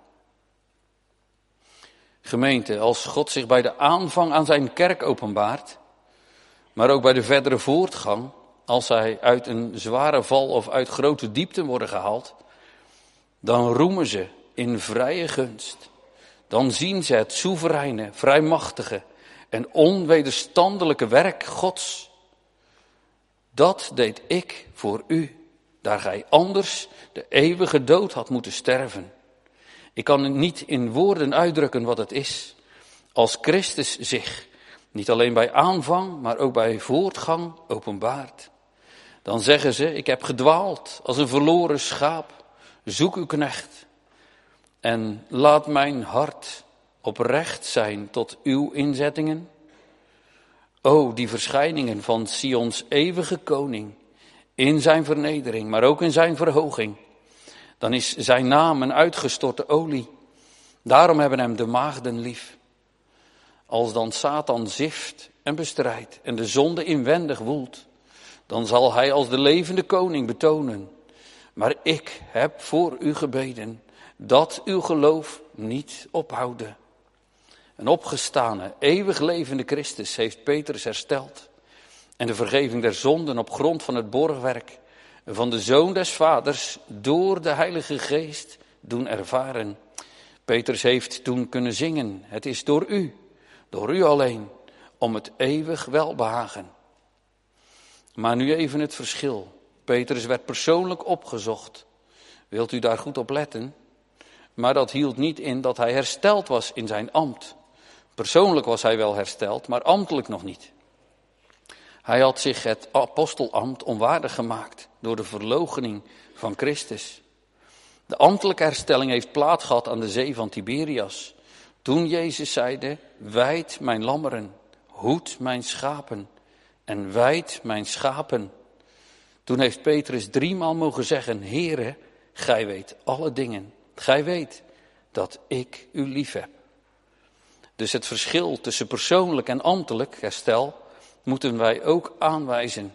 Gemeente, als God zich bij de aanvang aan zijn kerk openbaart, maar ook bij de verdere voortgang, als zij uit een zware val of uit grote diepten worden gehaald, dan roemen ze in vrije gunst. Dan zien ze het soevereine, vrijmachtige en onwederstandelijke werk Gods. Dat deed ik voor u, daar gij anders de eeuwige dood had moeten sterven. Ik kan niet in woorden uitdrukken wat het is. Als Christus zich niet alleen bij aanvang, maar ook bij voortgang openbaart. Dan zeggen ze, ik heb gedwaald als een verloren schaap. Zoek uw knecht en laat mijn hart oprecht zijn tot uw inzettingen. O, die verschijningen van Sions eeuwige koning, in zijn vernedering, maar ook in zijn verhoging. Dan is zijn naam een uitgestorte olie. Daarom hebben hem de maagden lief. Als dan Satan zift en bestrijdt en de zonde inwendig woelt, dan zal hij als de levende koning betonen: maar ik heb voor u gebeden, dat uw geloof niet ophouden. Een opgestane, eeuwig levende Christus heeft Petrus hersteld en de vergeving der zonden op grond van het borgwerk van de Zoon des Vaders door de Heilige Geest doen ervaren. Petrus heeft toen kunnen zingen: het is door u alleen, om het eeuwig welbehagen. Maar nu even het verschil. Petrus werd persoonlijk opgezocht. Wilt u daar goed op letten? Maar dat hield niet in dat hij hersteld was in zijn ambt. Persoonlijk was hij wel hersteld, maar ambtelijk nog niet. Hij had zich het apostelambt onwaardig gemaakt door de verloochening van Christus. De ambtelijke herstelling heeft plaats gehad aan de zee van Tiberias. Toen Jezus zeide: wijd mijn lammeren, hoed mijn schapen en wijd mijn schapen. Toen heeft Petrus 3 maal mogen zeggen: Heere, gij weet alle dingen. Gij weet dat ik u lief heb. Dus het verschil tussen persoonlijk en ambtelijk herstel moeten wij ook aanwijzen.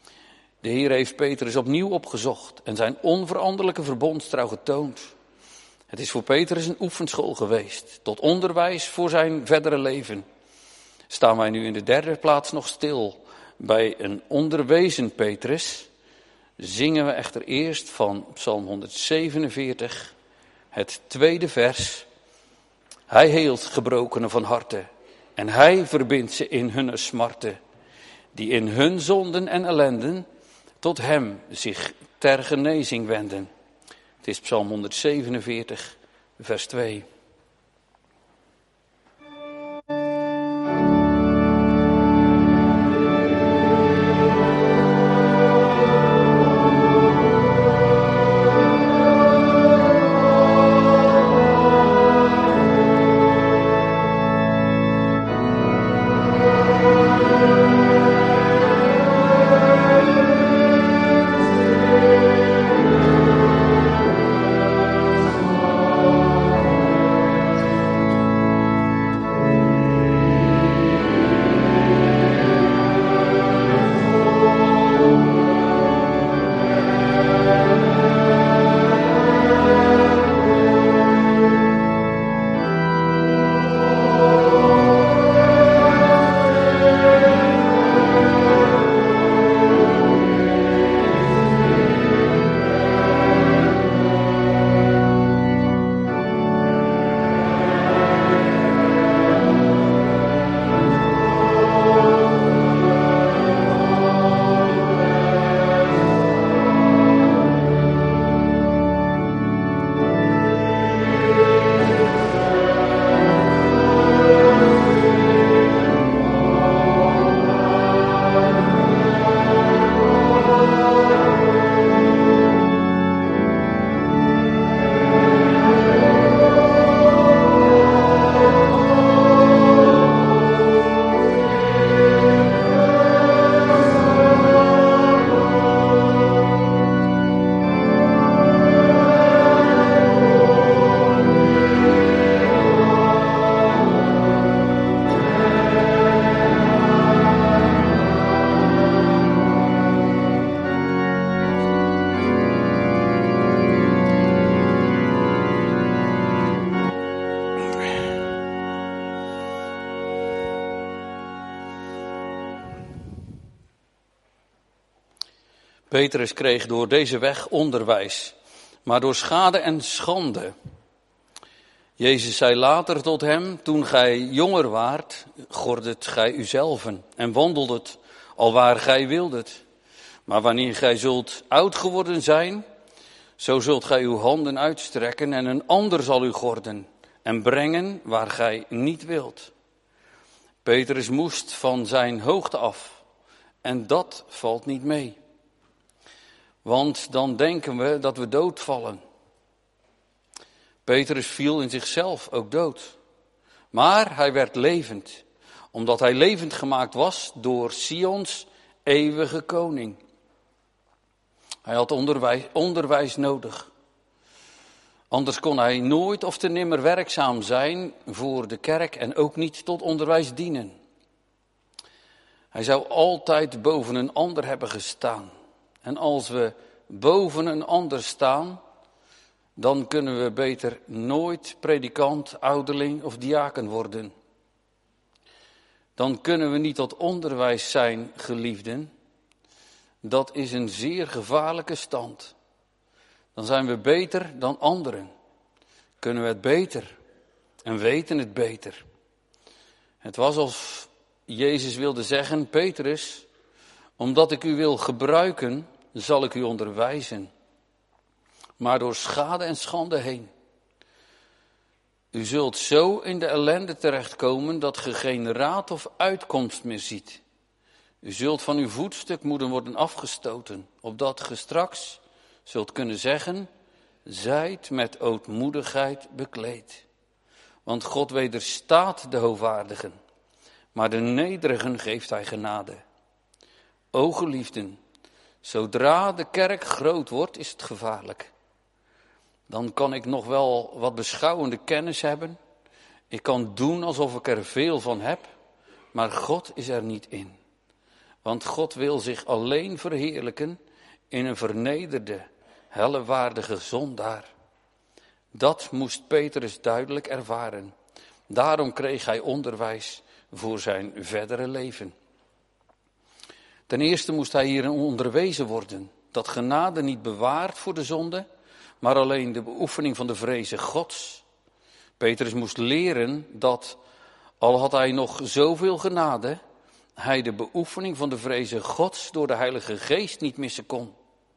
De Heer heeft Petrus opnieuw opgezocht en zijn onveranderlijke verbondstrouw getoond. Het is voor Petrus een oefenschool geweest, tot onderwijs voor zijn verdere leven. Staan wij nu in de 3e plaats nog stil bij een onderwezen Petrus, zingen we echter eerst van Psalm 147, het 2e vers. Hij heelt gebrokenen van harte en hij verbindt ze in hun smarten, die in hun zonden en ellenden tot hem zich ter genezing wenden. Het is Psalm 147, vers 2. Petrus kreeg door deze weg onderwijs, maar door schade en schande. Jezus zei later tot hem, toen gij jonger waart, gordet gij uzelven en wandeldet alwaar gij wildet. Maar wanneer gij zult oud geworden zijn, zo zult gij uw handen uitstrekken en een ander zal u gorden en brengen waar gij niet wilt. Petrus moest van zijn hoogte af en dat valt niet mee. Want dan denken we dat we doodvallen. Petrus viel in zichzelf ook dood. Maar hij werd levend, omdat hij levend gemaakt was door Sions eeuwige koning. Hij had onderwijs nodig. Anders kon hij nooit of te nimmer werkzaam zijn voor de kerk en ook niet tot onderwijs dienen. Hij zou altijd boven een ander hebben gestaan. En als we boven een ander staan, dan kunnen we beter nooit predikant, ouderling of diaken worden. Dan kunnen we niet tot onderwijs zijn, geliefden. Dat is een zeer gevaarlijke stand. Dan zijn we beter dan anderen. Kunnen we het beter en weten het beter. Het was alsof Jezus wilde zeggen, Petrus, omdat ik u wil gebruiken, zal ik u onderwijzen. Maar door schade en schande heen. U zult zo in de ellende terechtkomen dat ge geen raad of uitkomst meer ziet. U zult van uw voetstuk moeten worden afgestoten, opdat ge straks zult kunnen zeggen, zijt met ootmoedigheid bekleed. Want God wederstaat de hoogwaardigen, maar de nederigen geeft hij genade. O geliefden, zodra de kerk groot wordt, is het gevaarlijk. Dan kan ik nog wel wat beschouwende kennis hebben. Ik kan doen alsof ik er veel van heb, maar God is er niet in. Want God wil zich alleen verheerlijken in een vernederde, hellewaardige zondaar. Dat moest Petrus duidelijk ervaren. Daarom kreeg hij onderwijs voor zijn verdere leven. Ten eerste moest hij hierin onderwezen worden, dat genade niet bewaart voor de zonde, maar alleen de beoefening van de vreze Gods. Petrus moest leren dat, al had hij nog zoveel genade, hij de beoefening van de vreze Gods door de Heilige Geest niet missen kon.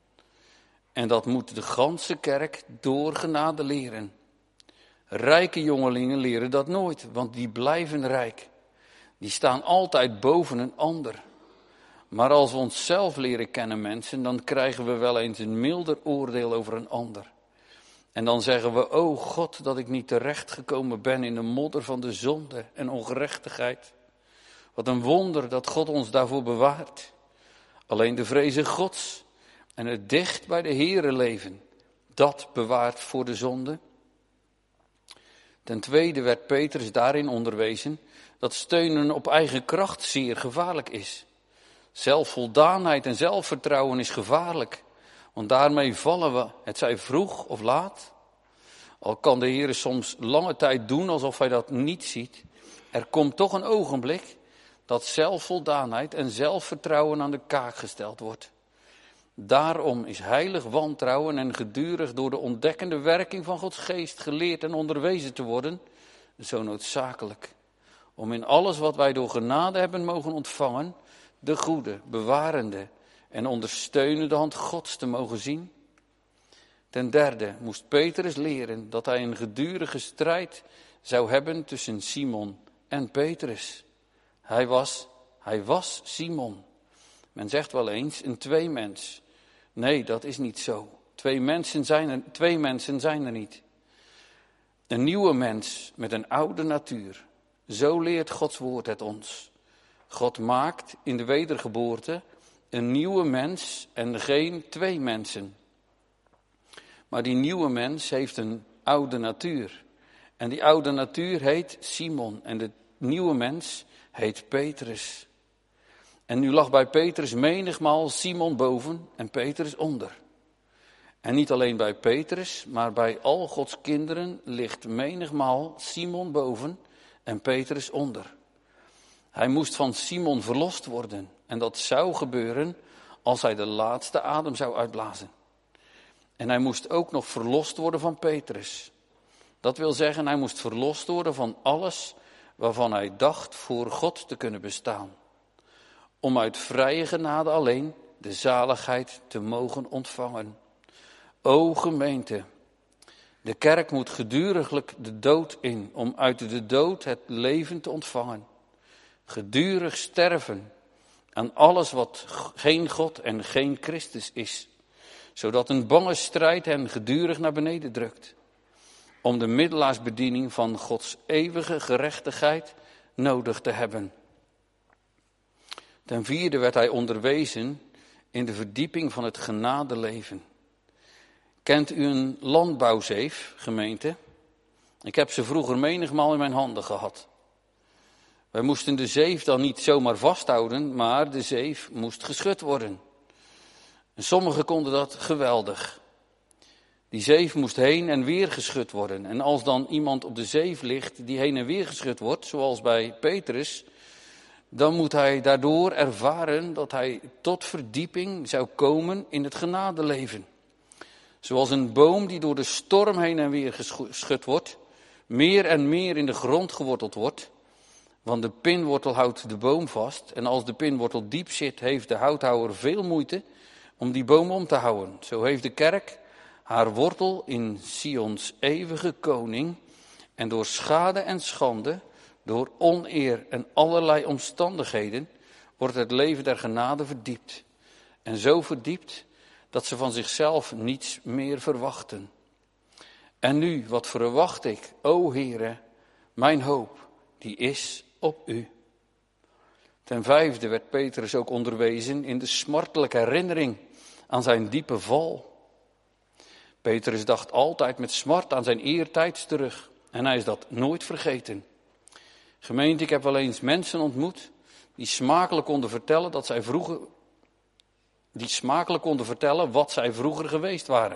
En dat moet de ganse kerk door genade leren. Rijke jongelingen leren dat nooit, want die blijven rijk. Die staan altijd boven een ander. Maar als we onszelf leren kennen, mensen, dan krijgen we wel eens een milder oordeel over een ander. En dan zeggen we, o God, dat ik niet terechtgekomen ben in de modder van de zonde en ongerechtigheid. Wat een wonder dat God ons daarvoor bewaart. Alleen de vreze Gods en het dicht bij de Here leven, dat bewaart voor de zonde. Ten tweede werd Petrus daarin onderwezen dat steunen op eigen kracht zeer gevaarlijk is. Zelfvoldaanheid en zelfvertrouwen is gevaarlijk, want daarmee vallen we, het zij vroeg of laat. Al kan de Heer soms lange tijd doen alsof hij dat niet ziet. Er komt toch een ogenblik dat zelfvoldaanheid en zelfvertrouwen aan de kaak gesteld wordt. Daarom is heilig wantrouwen en gedurig door de ontdekkende werking van Gods geest geleerd en onderwezen te worden zo noodzakelijk. Om in alles wat wij door genade hebben mogen ontvangen, de goede, bewarende en ondersteunende hand Gods te mogen zien. Ten derde moest Petrus leren dat hij een gedurige strijd zou hebben tussen Simon en Petrus. Hij was Simon. Men zegt wel eens een tweemens. Nee, dat is niet zo. Twee mensen zijn er niet. Een nieuwe mens met een oude natuur. Zo leert Gods woord het ons. God maakt in de wedergeboorte een nieuwe mens en geen twee mensen. Maar die nieuwe mens heeft een oude natuur. En die oude natuur heet Simon. En de nieuwe mens heet Petrus. En nu lag bij Petrus menigmaal Simon boven en Petrus onder. En niet alleen bij Petrus, maar bij al Gods kinderen ligt menigmaal Simon boven en Petrus onder. Hij moest van Simon verlost worden. En dat zou gebeuren als hij de laatste adem zou uitblazen. En hij moest ook nog verlost worden van Petrus. Dat wil zeggen, hij moest verlost worden van alles waarvan hij dacht voor God te kunnen bestaan. Om uit vrije genade alleen de zaligheid te mogen ontvangen. O gemeente, de kerk moet geduriglijk de dood in om uit de dood het leven te ontvangen. Gedurig sterven aan alles wat geen God en geen Christus is. Zodat een bange strijd hen gedurig naar beneden drukt. Om de middelaarsbediening van Gods eeuwige gerechtigheid nodig te hebben. Ten vierde werd hij onderwezen in de verdieping van het genadeleven. Kent u een landbouwzeef, gemeente? Ik heb ze vroeger menigmaal in mijn handen gehad. Wij moesten de zeef dan niet zomaar vasthouden, maar de zeef moest geschud worden. En sommigen konden dat geweldig. Die zeef moest heen en weer geschud worden. En als dan iemand op de zeef ligt die heen en weer geschud wordt, zoals bij Petrus, dan moet hij daardoor ervaren dat hij tot verdieping zou komen in het genadeleven. Zoals een boom die door de storm heen en weer geschud wordt, meer en meer in de grond geworteld wordt. Want de pinwortel houdt de boom vast. En als de pinwortel diep zit, heeft de houthouwer veel moeite om die boom om te houden. Zo heeft de kerk haar wortel in Sions eeuwige koning. En door schade en schande, door oneer en allerlei omstandigheden, wordt het leven der genade verdiept. En zo verdiept dat ze van zichzelf niets meer verwachten. En nu, wat verwacht ik, o Heere, mijn hoop, die is op u. Ten vijfde werd Petrus ook onderwezen in de smartelijke herinnering aan zijn diepe val. Petrus dacht altijd met smart aan zijn eertijds terug en hij is dat nooit vergeten. Gemeente, ik heb wel eens mensen ontmoet die smakelijk konden vertellen wat zij vroeger geweest waren.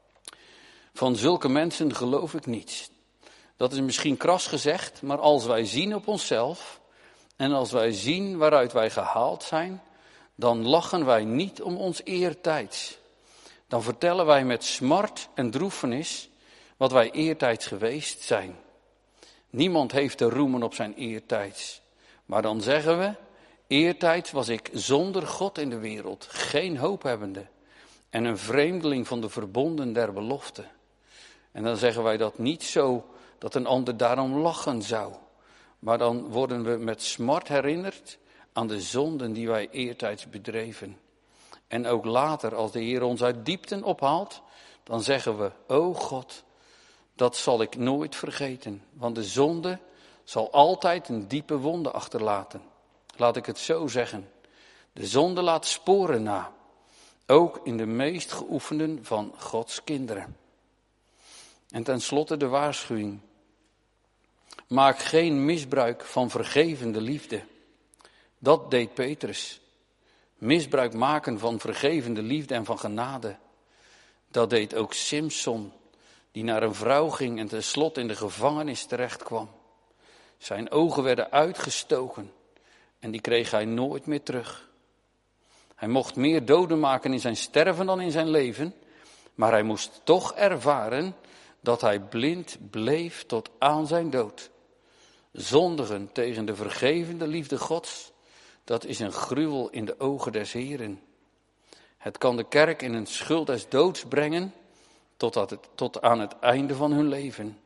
Van zulke mensen geloof ik niets. Dat is misschien kras gezegd, maar als wij zien op onszelf en als wij zien waaruit wij gehaald zijn, dan lachen wij niet om ons eertijds. Dan vertellen wij met smart en droefenis wat wij eertijds geweest zijn. Niemand heeft te roemen op zijn eertijds. Maar dan zeggen we, eertijds was ik zonder God in de wereld, geen hoop hebbende en een vreemdeling van de verbonden der belofte. En dan zeggen wij dat niet zo dat een ander daarom lachen zou. Maar dan worden we met smart herinnerd aan de zonden die wij eertijds bedreven. En ook later, als de Heer ons uit diepten ophaalt, dan zeggen we, o God, dat zal ik nooit vergeten. Want de zonde zal altijd een diepe wonde achterlaten. Laat ik het zo zeggen. De zonde laat sporen na. Ook in de meest geoefenden van Gods kinderen. En tenslotte de waarschuwing. Maak geen misbruik van vergevende liefde. Dat deed Petrus. Misbruik maken van vergevende liefde en van genade. Dat deed ook Simson, die naar een vrouw ging en tenslotte in de gevangenis terecht kwam. Zijn ogen werden uitgestoken en die kreeg hij nooit meer terug. Hij mocht meer doden maken in zijn sterven dan in zijn leven, maar hij moest toch ervaren dat hij blind bleef tot aan zijn dood. Zondigen tegen de vergevende liefde Gods, dat is een gruwel in de ogen des Heeren. Het kan de kerk in een schuld des doods brengen tot aan het einde van hun leven.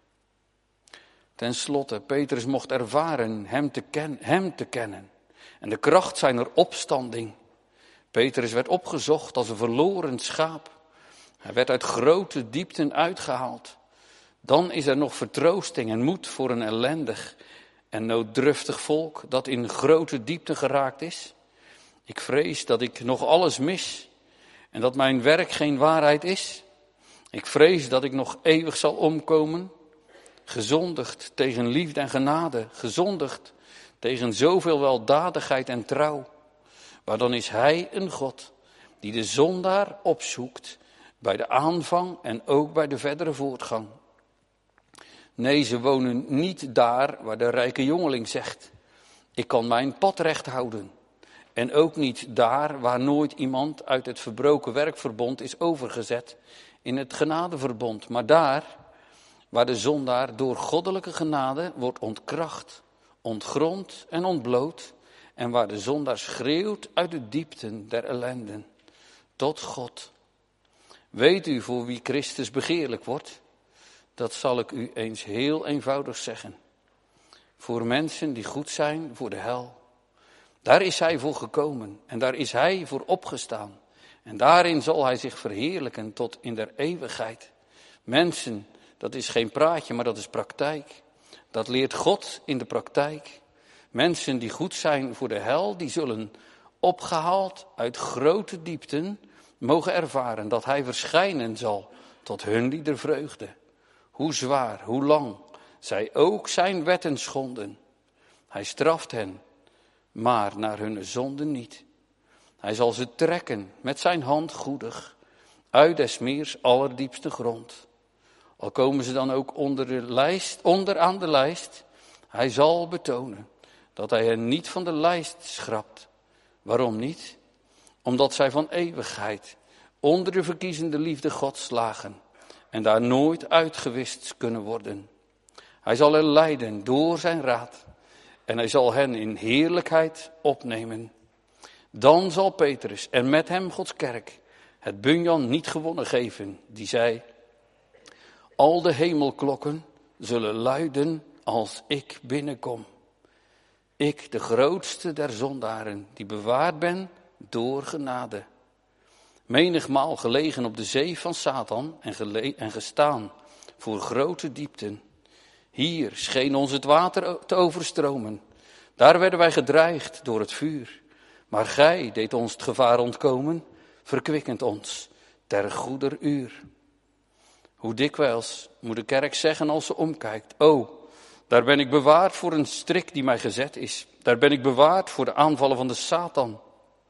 Ten slotte, Petrus mocht ervaren hem te kennen en de kracht zijner opstanding. Petrus werd opgezocht als een verloren schaap. Hij werd uit grote diepten uitgehaald. Dan is er nog vertroosting en moed voor een ellendig en nooddruftig volk dat in grote diepte geraakt is. Ik vrees dat ik nog alles mis en dat mijn werk geen waarheid is. Ik vrees dat ik nog eeuwig zal omkomen. Gezondigd tegen liefde en genade, gezondigd tegen zoveel weldadigheid en trouw. Maar dan is hij een God die de zondaar opzoekt bij de aanvang en ook bij de verdere voortgang. Nee, ze wonen niet daar waar de rijke jongeling zegt, ik kan mijn pad recht houden En ook niet daar waar nooit iemand uit het verbroken werkverbond is overgezet in het genadeverbond. Maar daar waar de zondaar door goddelijke genade wordt ontkracht, ontgrond en ontbloot. En waar de zondaar schreeuwt uit de diepten der ellenden tot God. Weet u voor wie Christus begeerlijk wordt? Dat zal ik u eens heel eenvoudig zeggen. Voor mensen die goed zijn voor de hel. Daar is hij voor gekomen en daar is hij voor opgestaan. En daarin zal hij zich verheerlijken tot in der eeuwigheid. Mensen, dat is geen praatje, maar dat is praktijk. Dat leert God in de praktijk. Mensen die goed zijn voor de hel, die zullen opgehaald uit grote diepten mogen ervaren dat hij verschijnen zal tot hun lieder vreugde. Hoe zwaar, hoe lang zij ook zijn wetten schonden. Hij straft hen, maar naar hun zonden niet. Hij zal ze trekken met zijn hand goedig uit des meers allerdiepste grond. Al komen ze dan ook onderaan de lijst, hij zal betonen dat hij hen niet van de lijst schrapt. Waarom niet? Omdat zij van eeuwigheid onder de verkiezende liefde Gods lagen en daar nooit uitgewist kunnen worden. Hij zal hen leiden door zijn raad en hij zal hen in heerlijkheid opnemen. Dan zal Petrus en met hem Gods kerk het bunyan niet gewonnen geven, die zei: al de hemelklokken zullen luiden als ik binnenkom. Ik, de grootste der zondaren, die bewaard ben door genade. Menigmaal gelegen op de zee van Satan en gestaan voor grote diepten. Hier scheen ons het water te overstromen. Daar werden wij gedreigd door het vuur. Maar gij deed ons het gevaar ontkomen, verkwikkend ons ter goeder uur. Hoe dikwijls moet de kerk zeggen als ze omkijkt: o, daar ben ik bewaard voor een strik die mij gezet is. Daar ben ik bewaard voor de aanvallen van de Satan.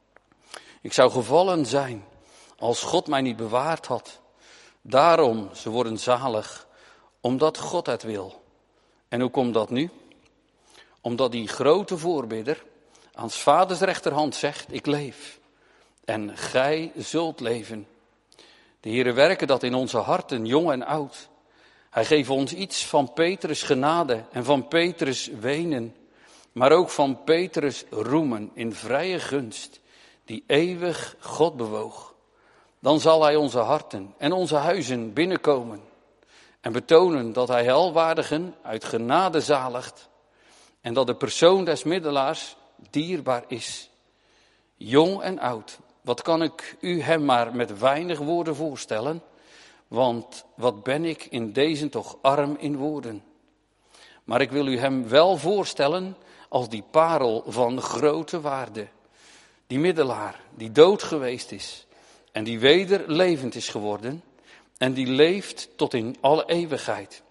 Ik zou gevallen zijn als God mij niet bewaard had. Daarom, ze worden zalig, omdat God het wil. En hoe komt dat nu? Omdat die grote voorbidder aan 's vaders rechterhand zegt: ik leef en gij zult leven. De Heere werken dat in onze harten, jong en oud. Hij geeft ons iets van Petrus genade en van Petrus wenen, maar ook van Petrus roemen in vrije gunst, die eeuwig God bewoog. Dan zal hij onze harten en onze huizen binnenkomen en betonen dat hij helwaardigen uit genade zaligt en dat de persoon des middelaars dierbaar is. Jong en oud, wat kan ik u hem maar met weinig woorden voorstellen? Want wat ben ik in deze toch arm in woorden. Maar ik wil u hem wel voorstellen als die parel van grote waarde. Die middelaar, die dood geweest is en die weder levend is geworden en die leeft tot in alle eeuwigheid.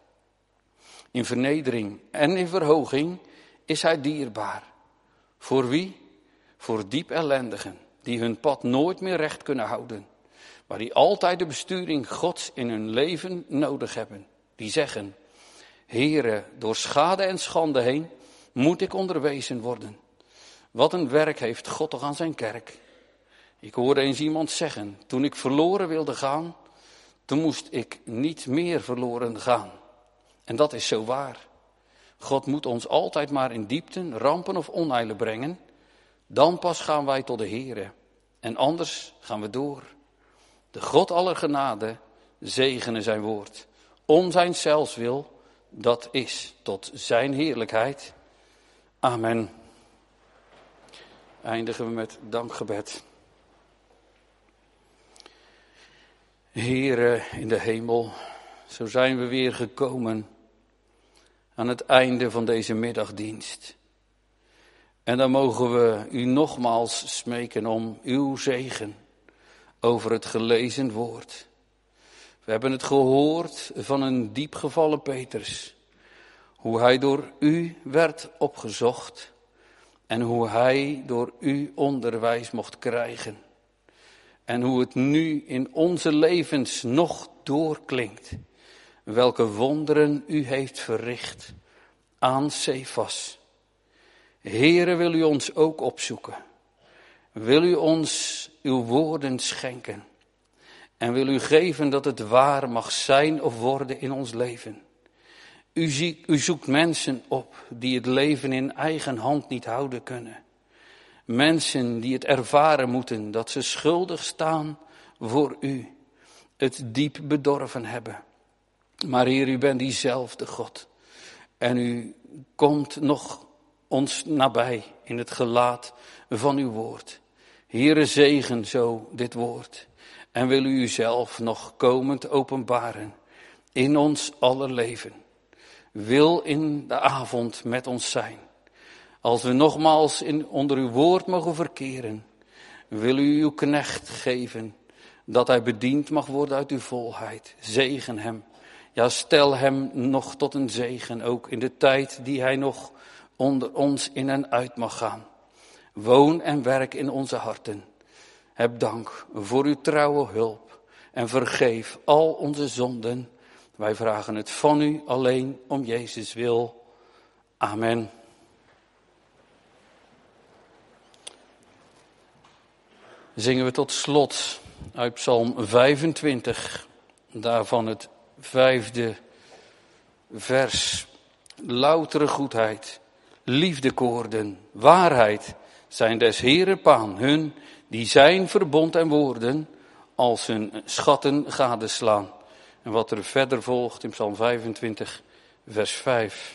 In vernedering en in verhoging is hij dierbaar. Voor wie? Voor diep ellendigen, die hun pad nooit meer recht kunnen houden. Maar die altijd de besturing Gods in hun leven nodig hebben. Die zeggen: Heere, door schade en schande heen moet ik onderwezen worden. Wat een werk heeft God toch aan zijn kerk. Ik hoorde eens iemand zeggen: toen ik verloren wilde gaan, toen moest ik niet meer verloren gaan. En dat is zo waar. God moet ons altijd maar in diepten, rampen of onheilen brengen. Dan pas gaan wij tot de Heere. En anders gaan we door. De God aller genade zegene zijn woord. Om zijn zelfswil, dat is tot zijn heerlijkheid. Amen. Eindigen we met dankgebed. Heere in de hemel, zo zijn we weer gekomen aan het einde van deze middagdienst. En dan mogen we u nogmaals smeken om uw zegen over het gelezen woord. We hebben het gehoord van een diepgevallen Petrus. Hoe hij door u werd opgezocht en hoe hij door u onderwijs mocht krijgen. En hoe het nu in onze levens nog doorklinkt. Welke wonderen u heeft verricht aan Cephas. Heere, wil u ons ook opzoeken. wil u ons uw woorden schenken. En wil u geven dat het waar mag zijn of worden in ons leven. U zoekt mensen op die het leven in eigen hand niet houden kunnen. Mensen die het ervaren moeten dat ze schuldig staan voor u. Het diep bedorven hebben. Maar Heer, u bent diezelfde God. En u komt nog ons nabij in het gelaat van uw woord. Heere, zegen zo dit woord. En wil u uzelf nog komend openbaren in ons aller leven. Wil in de avond met ons zijn. Als we nogmaals onder uw woord mogen verkeren, wil u uw knecht geven, dat hij bediend mag worden uit uw volheid. Zegen hem. Ja, stel hem nog tot een zegen, ook in de tijd die hij nog onder ons in en uit mag gaan. Woon en werk in onze harten. Heb dank voor uw trouwe hulp en vergeef al onze zonden. Wij vragen het van u alleen om Jezus wil. Amen. Zingen we tot slot uit Psalm 25, daarvan het 5e vers. Loutere goedheid, liefdekoorden, waarheid zijn des Heeren paan, hun die zijn verbond en woorden als hun schatten gadeslaan. En wat er verder volgt in Psalm 25, vers 5.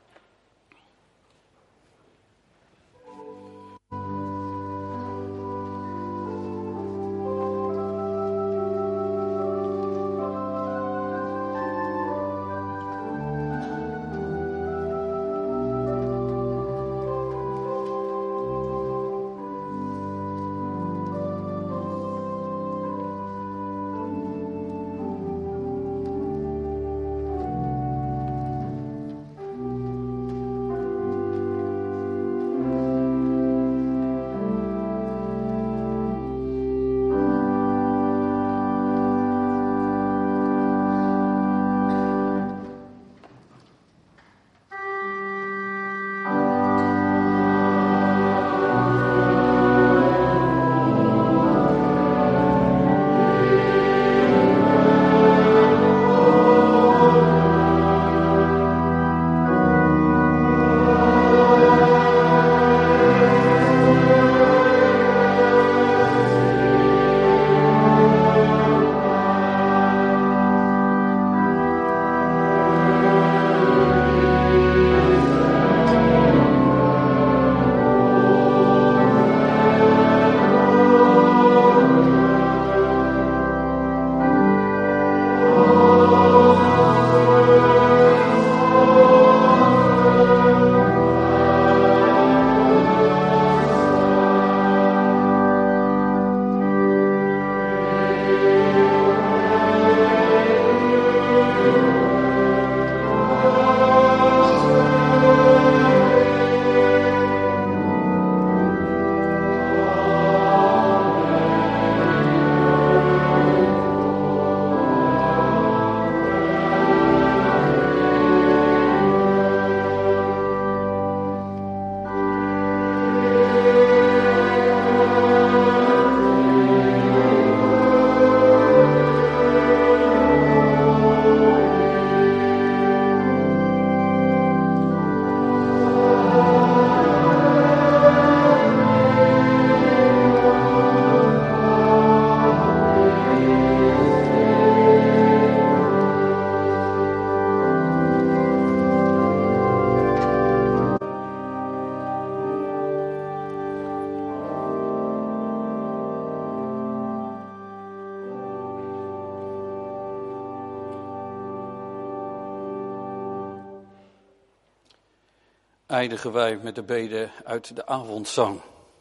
Eindigen wij met de bede uit de avondzang.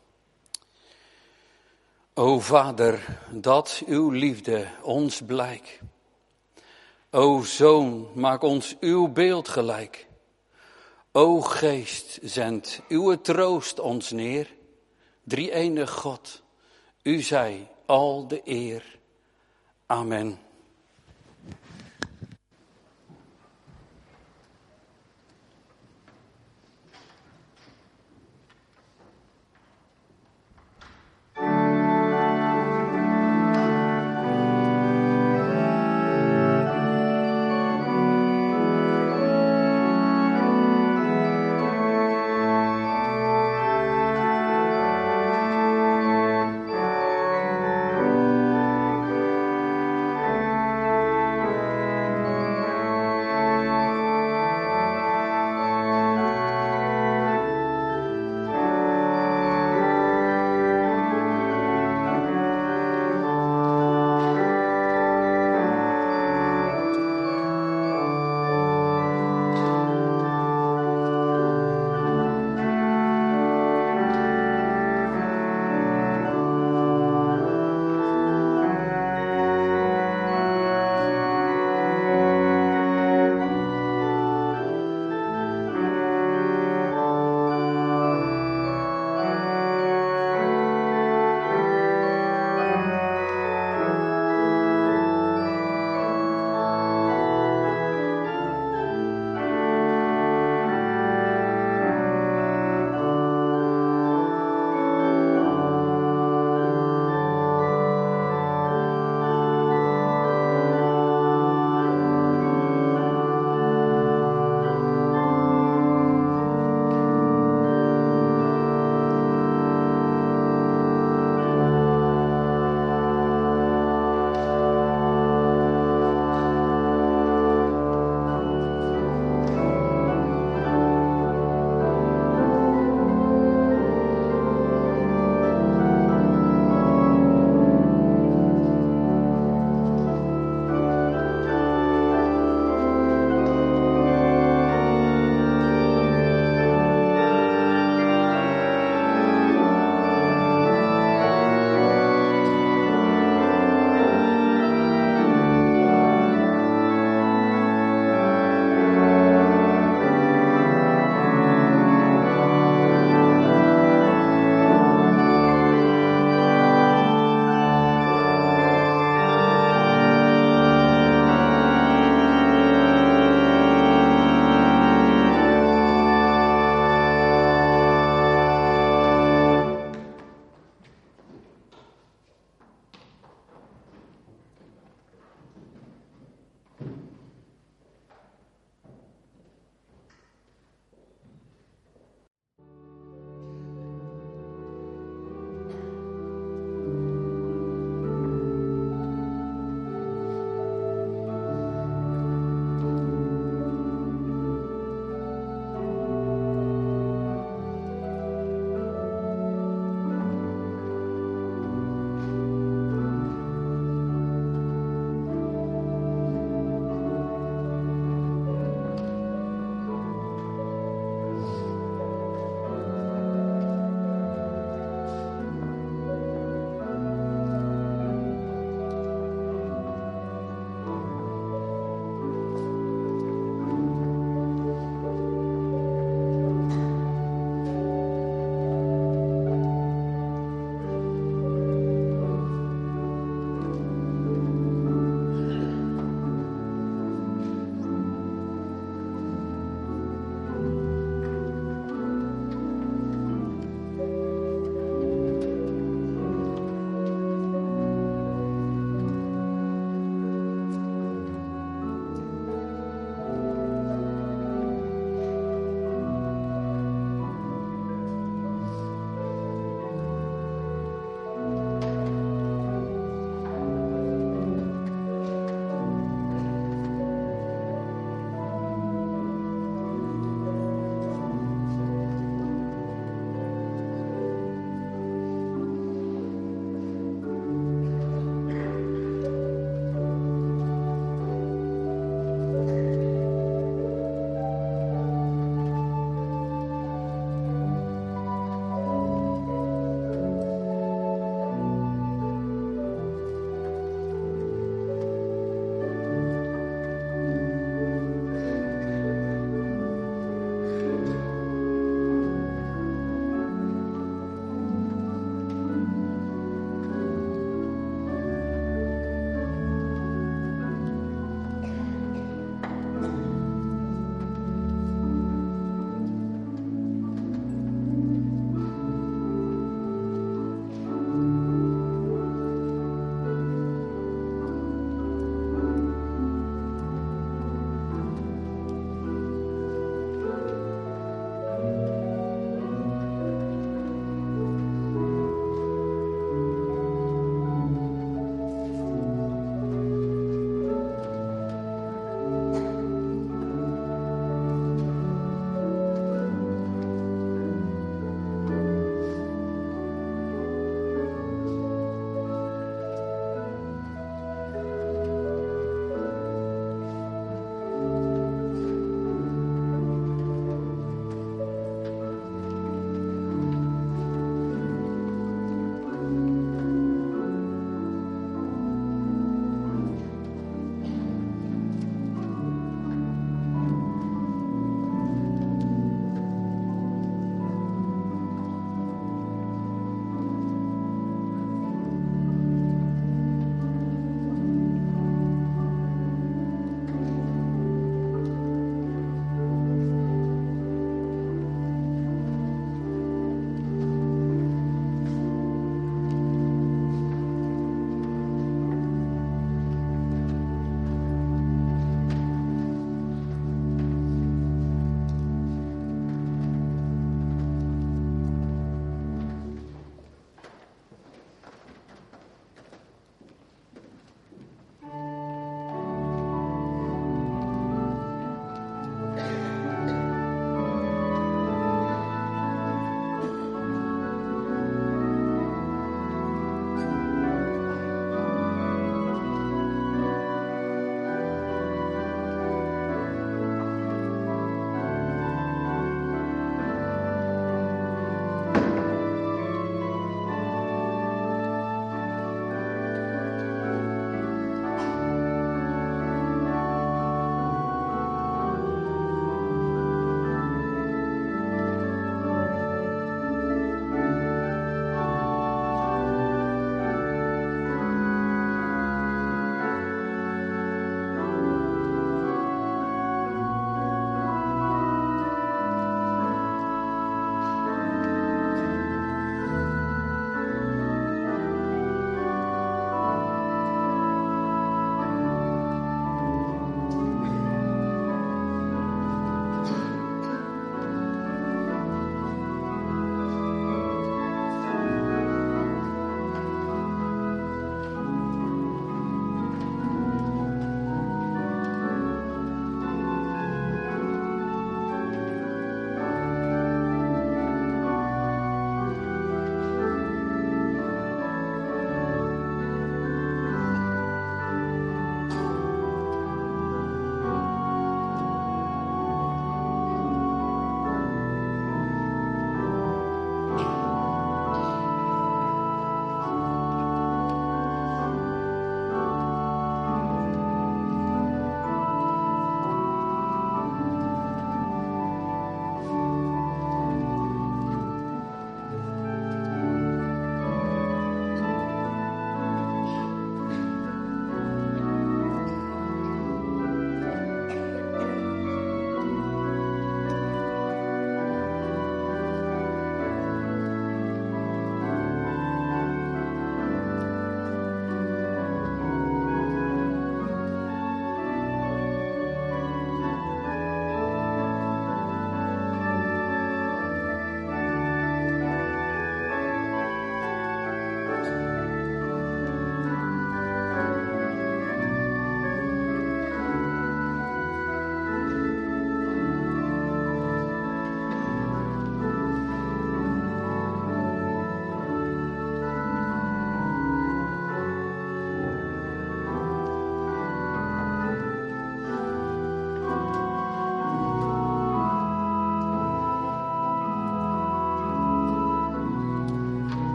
O Vader, dat uw liefde ons blijk. O Zoon, maak ons uw beeld gelijk. O Geest, zend uw troost ons neer. Drie-enige God, u zij al de eer. Amen.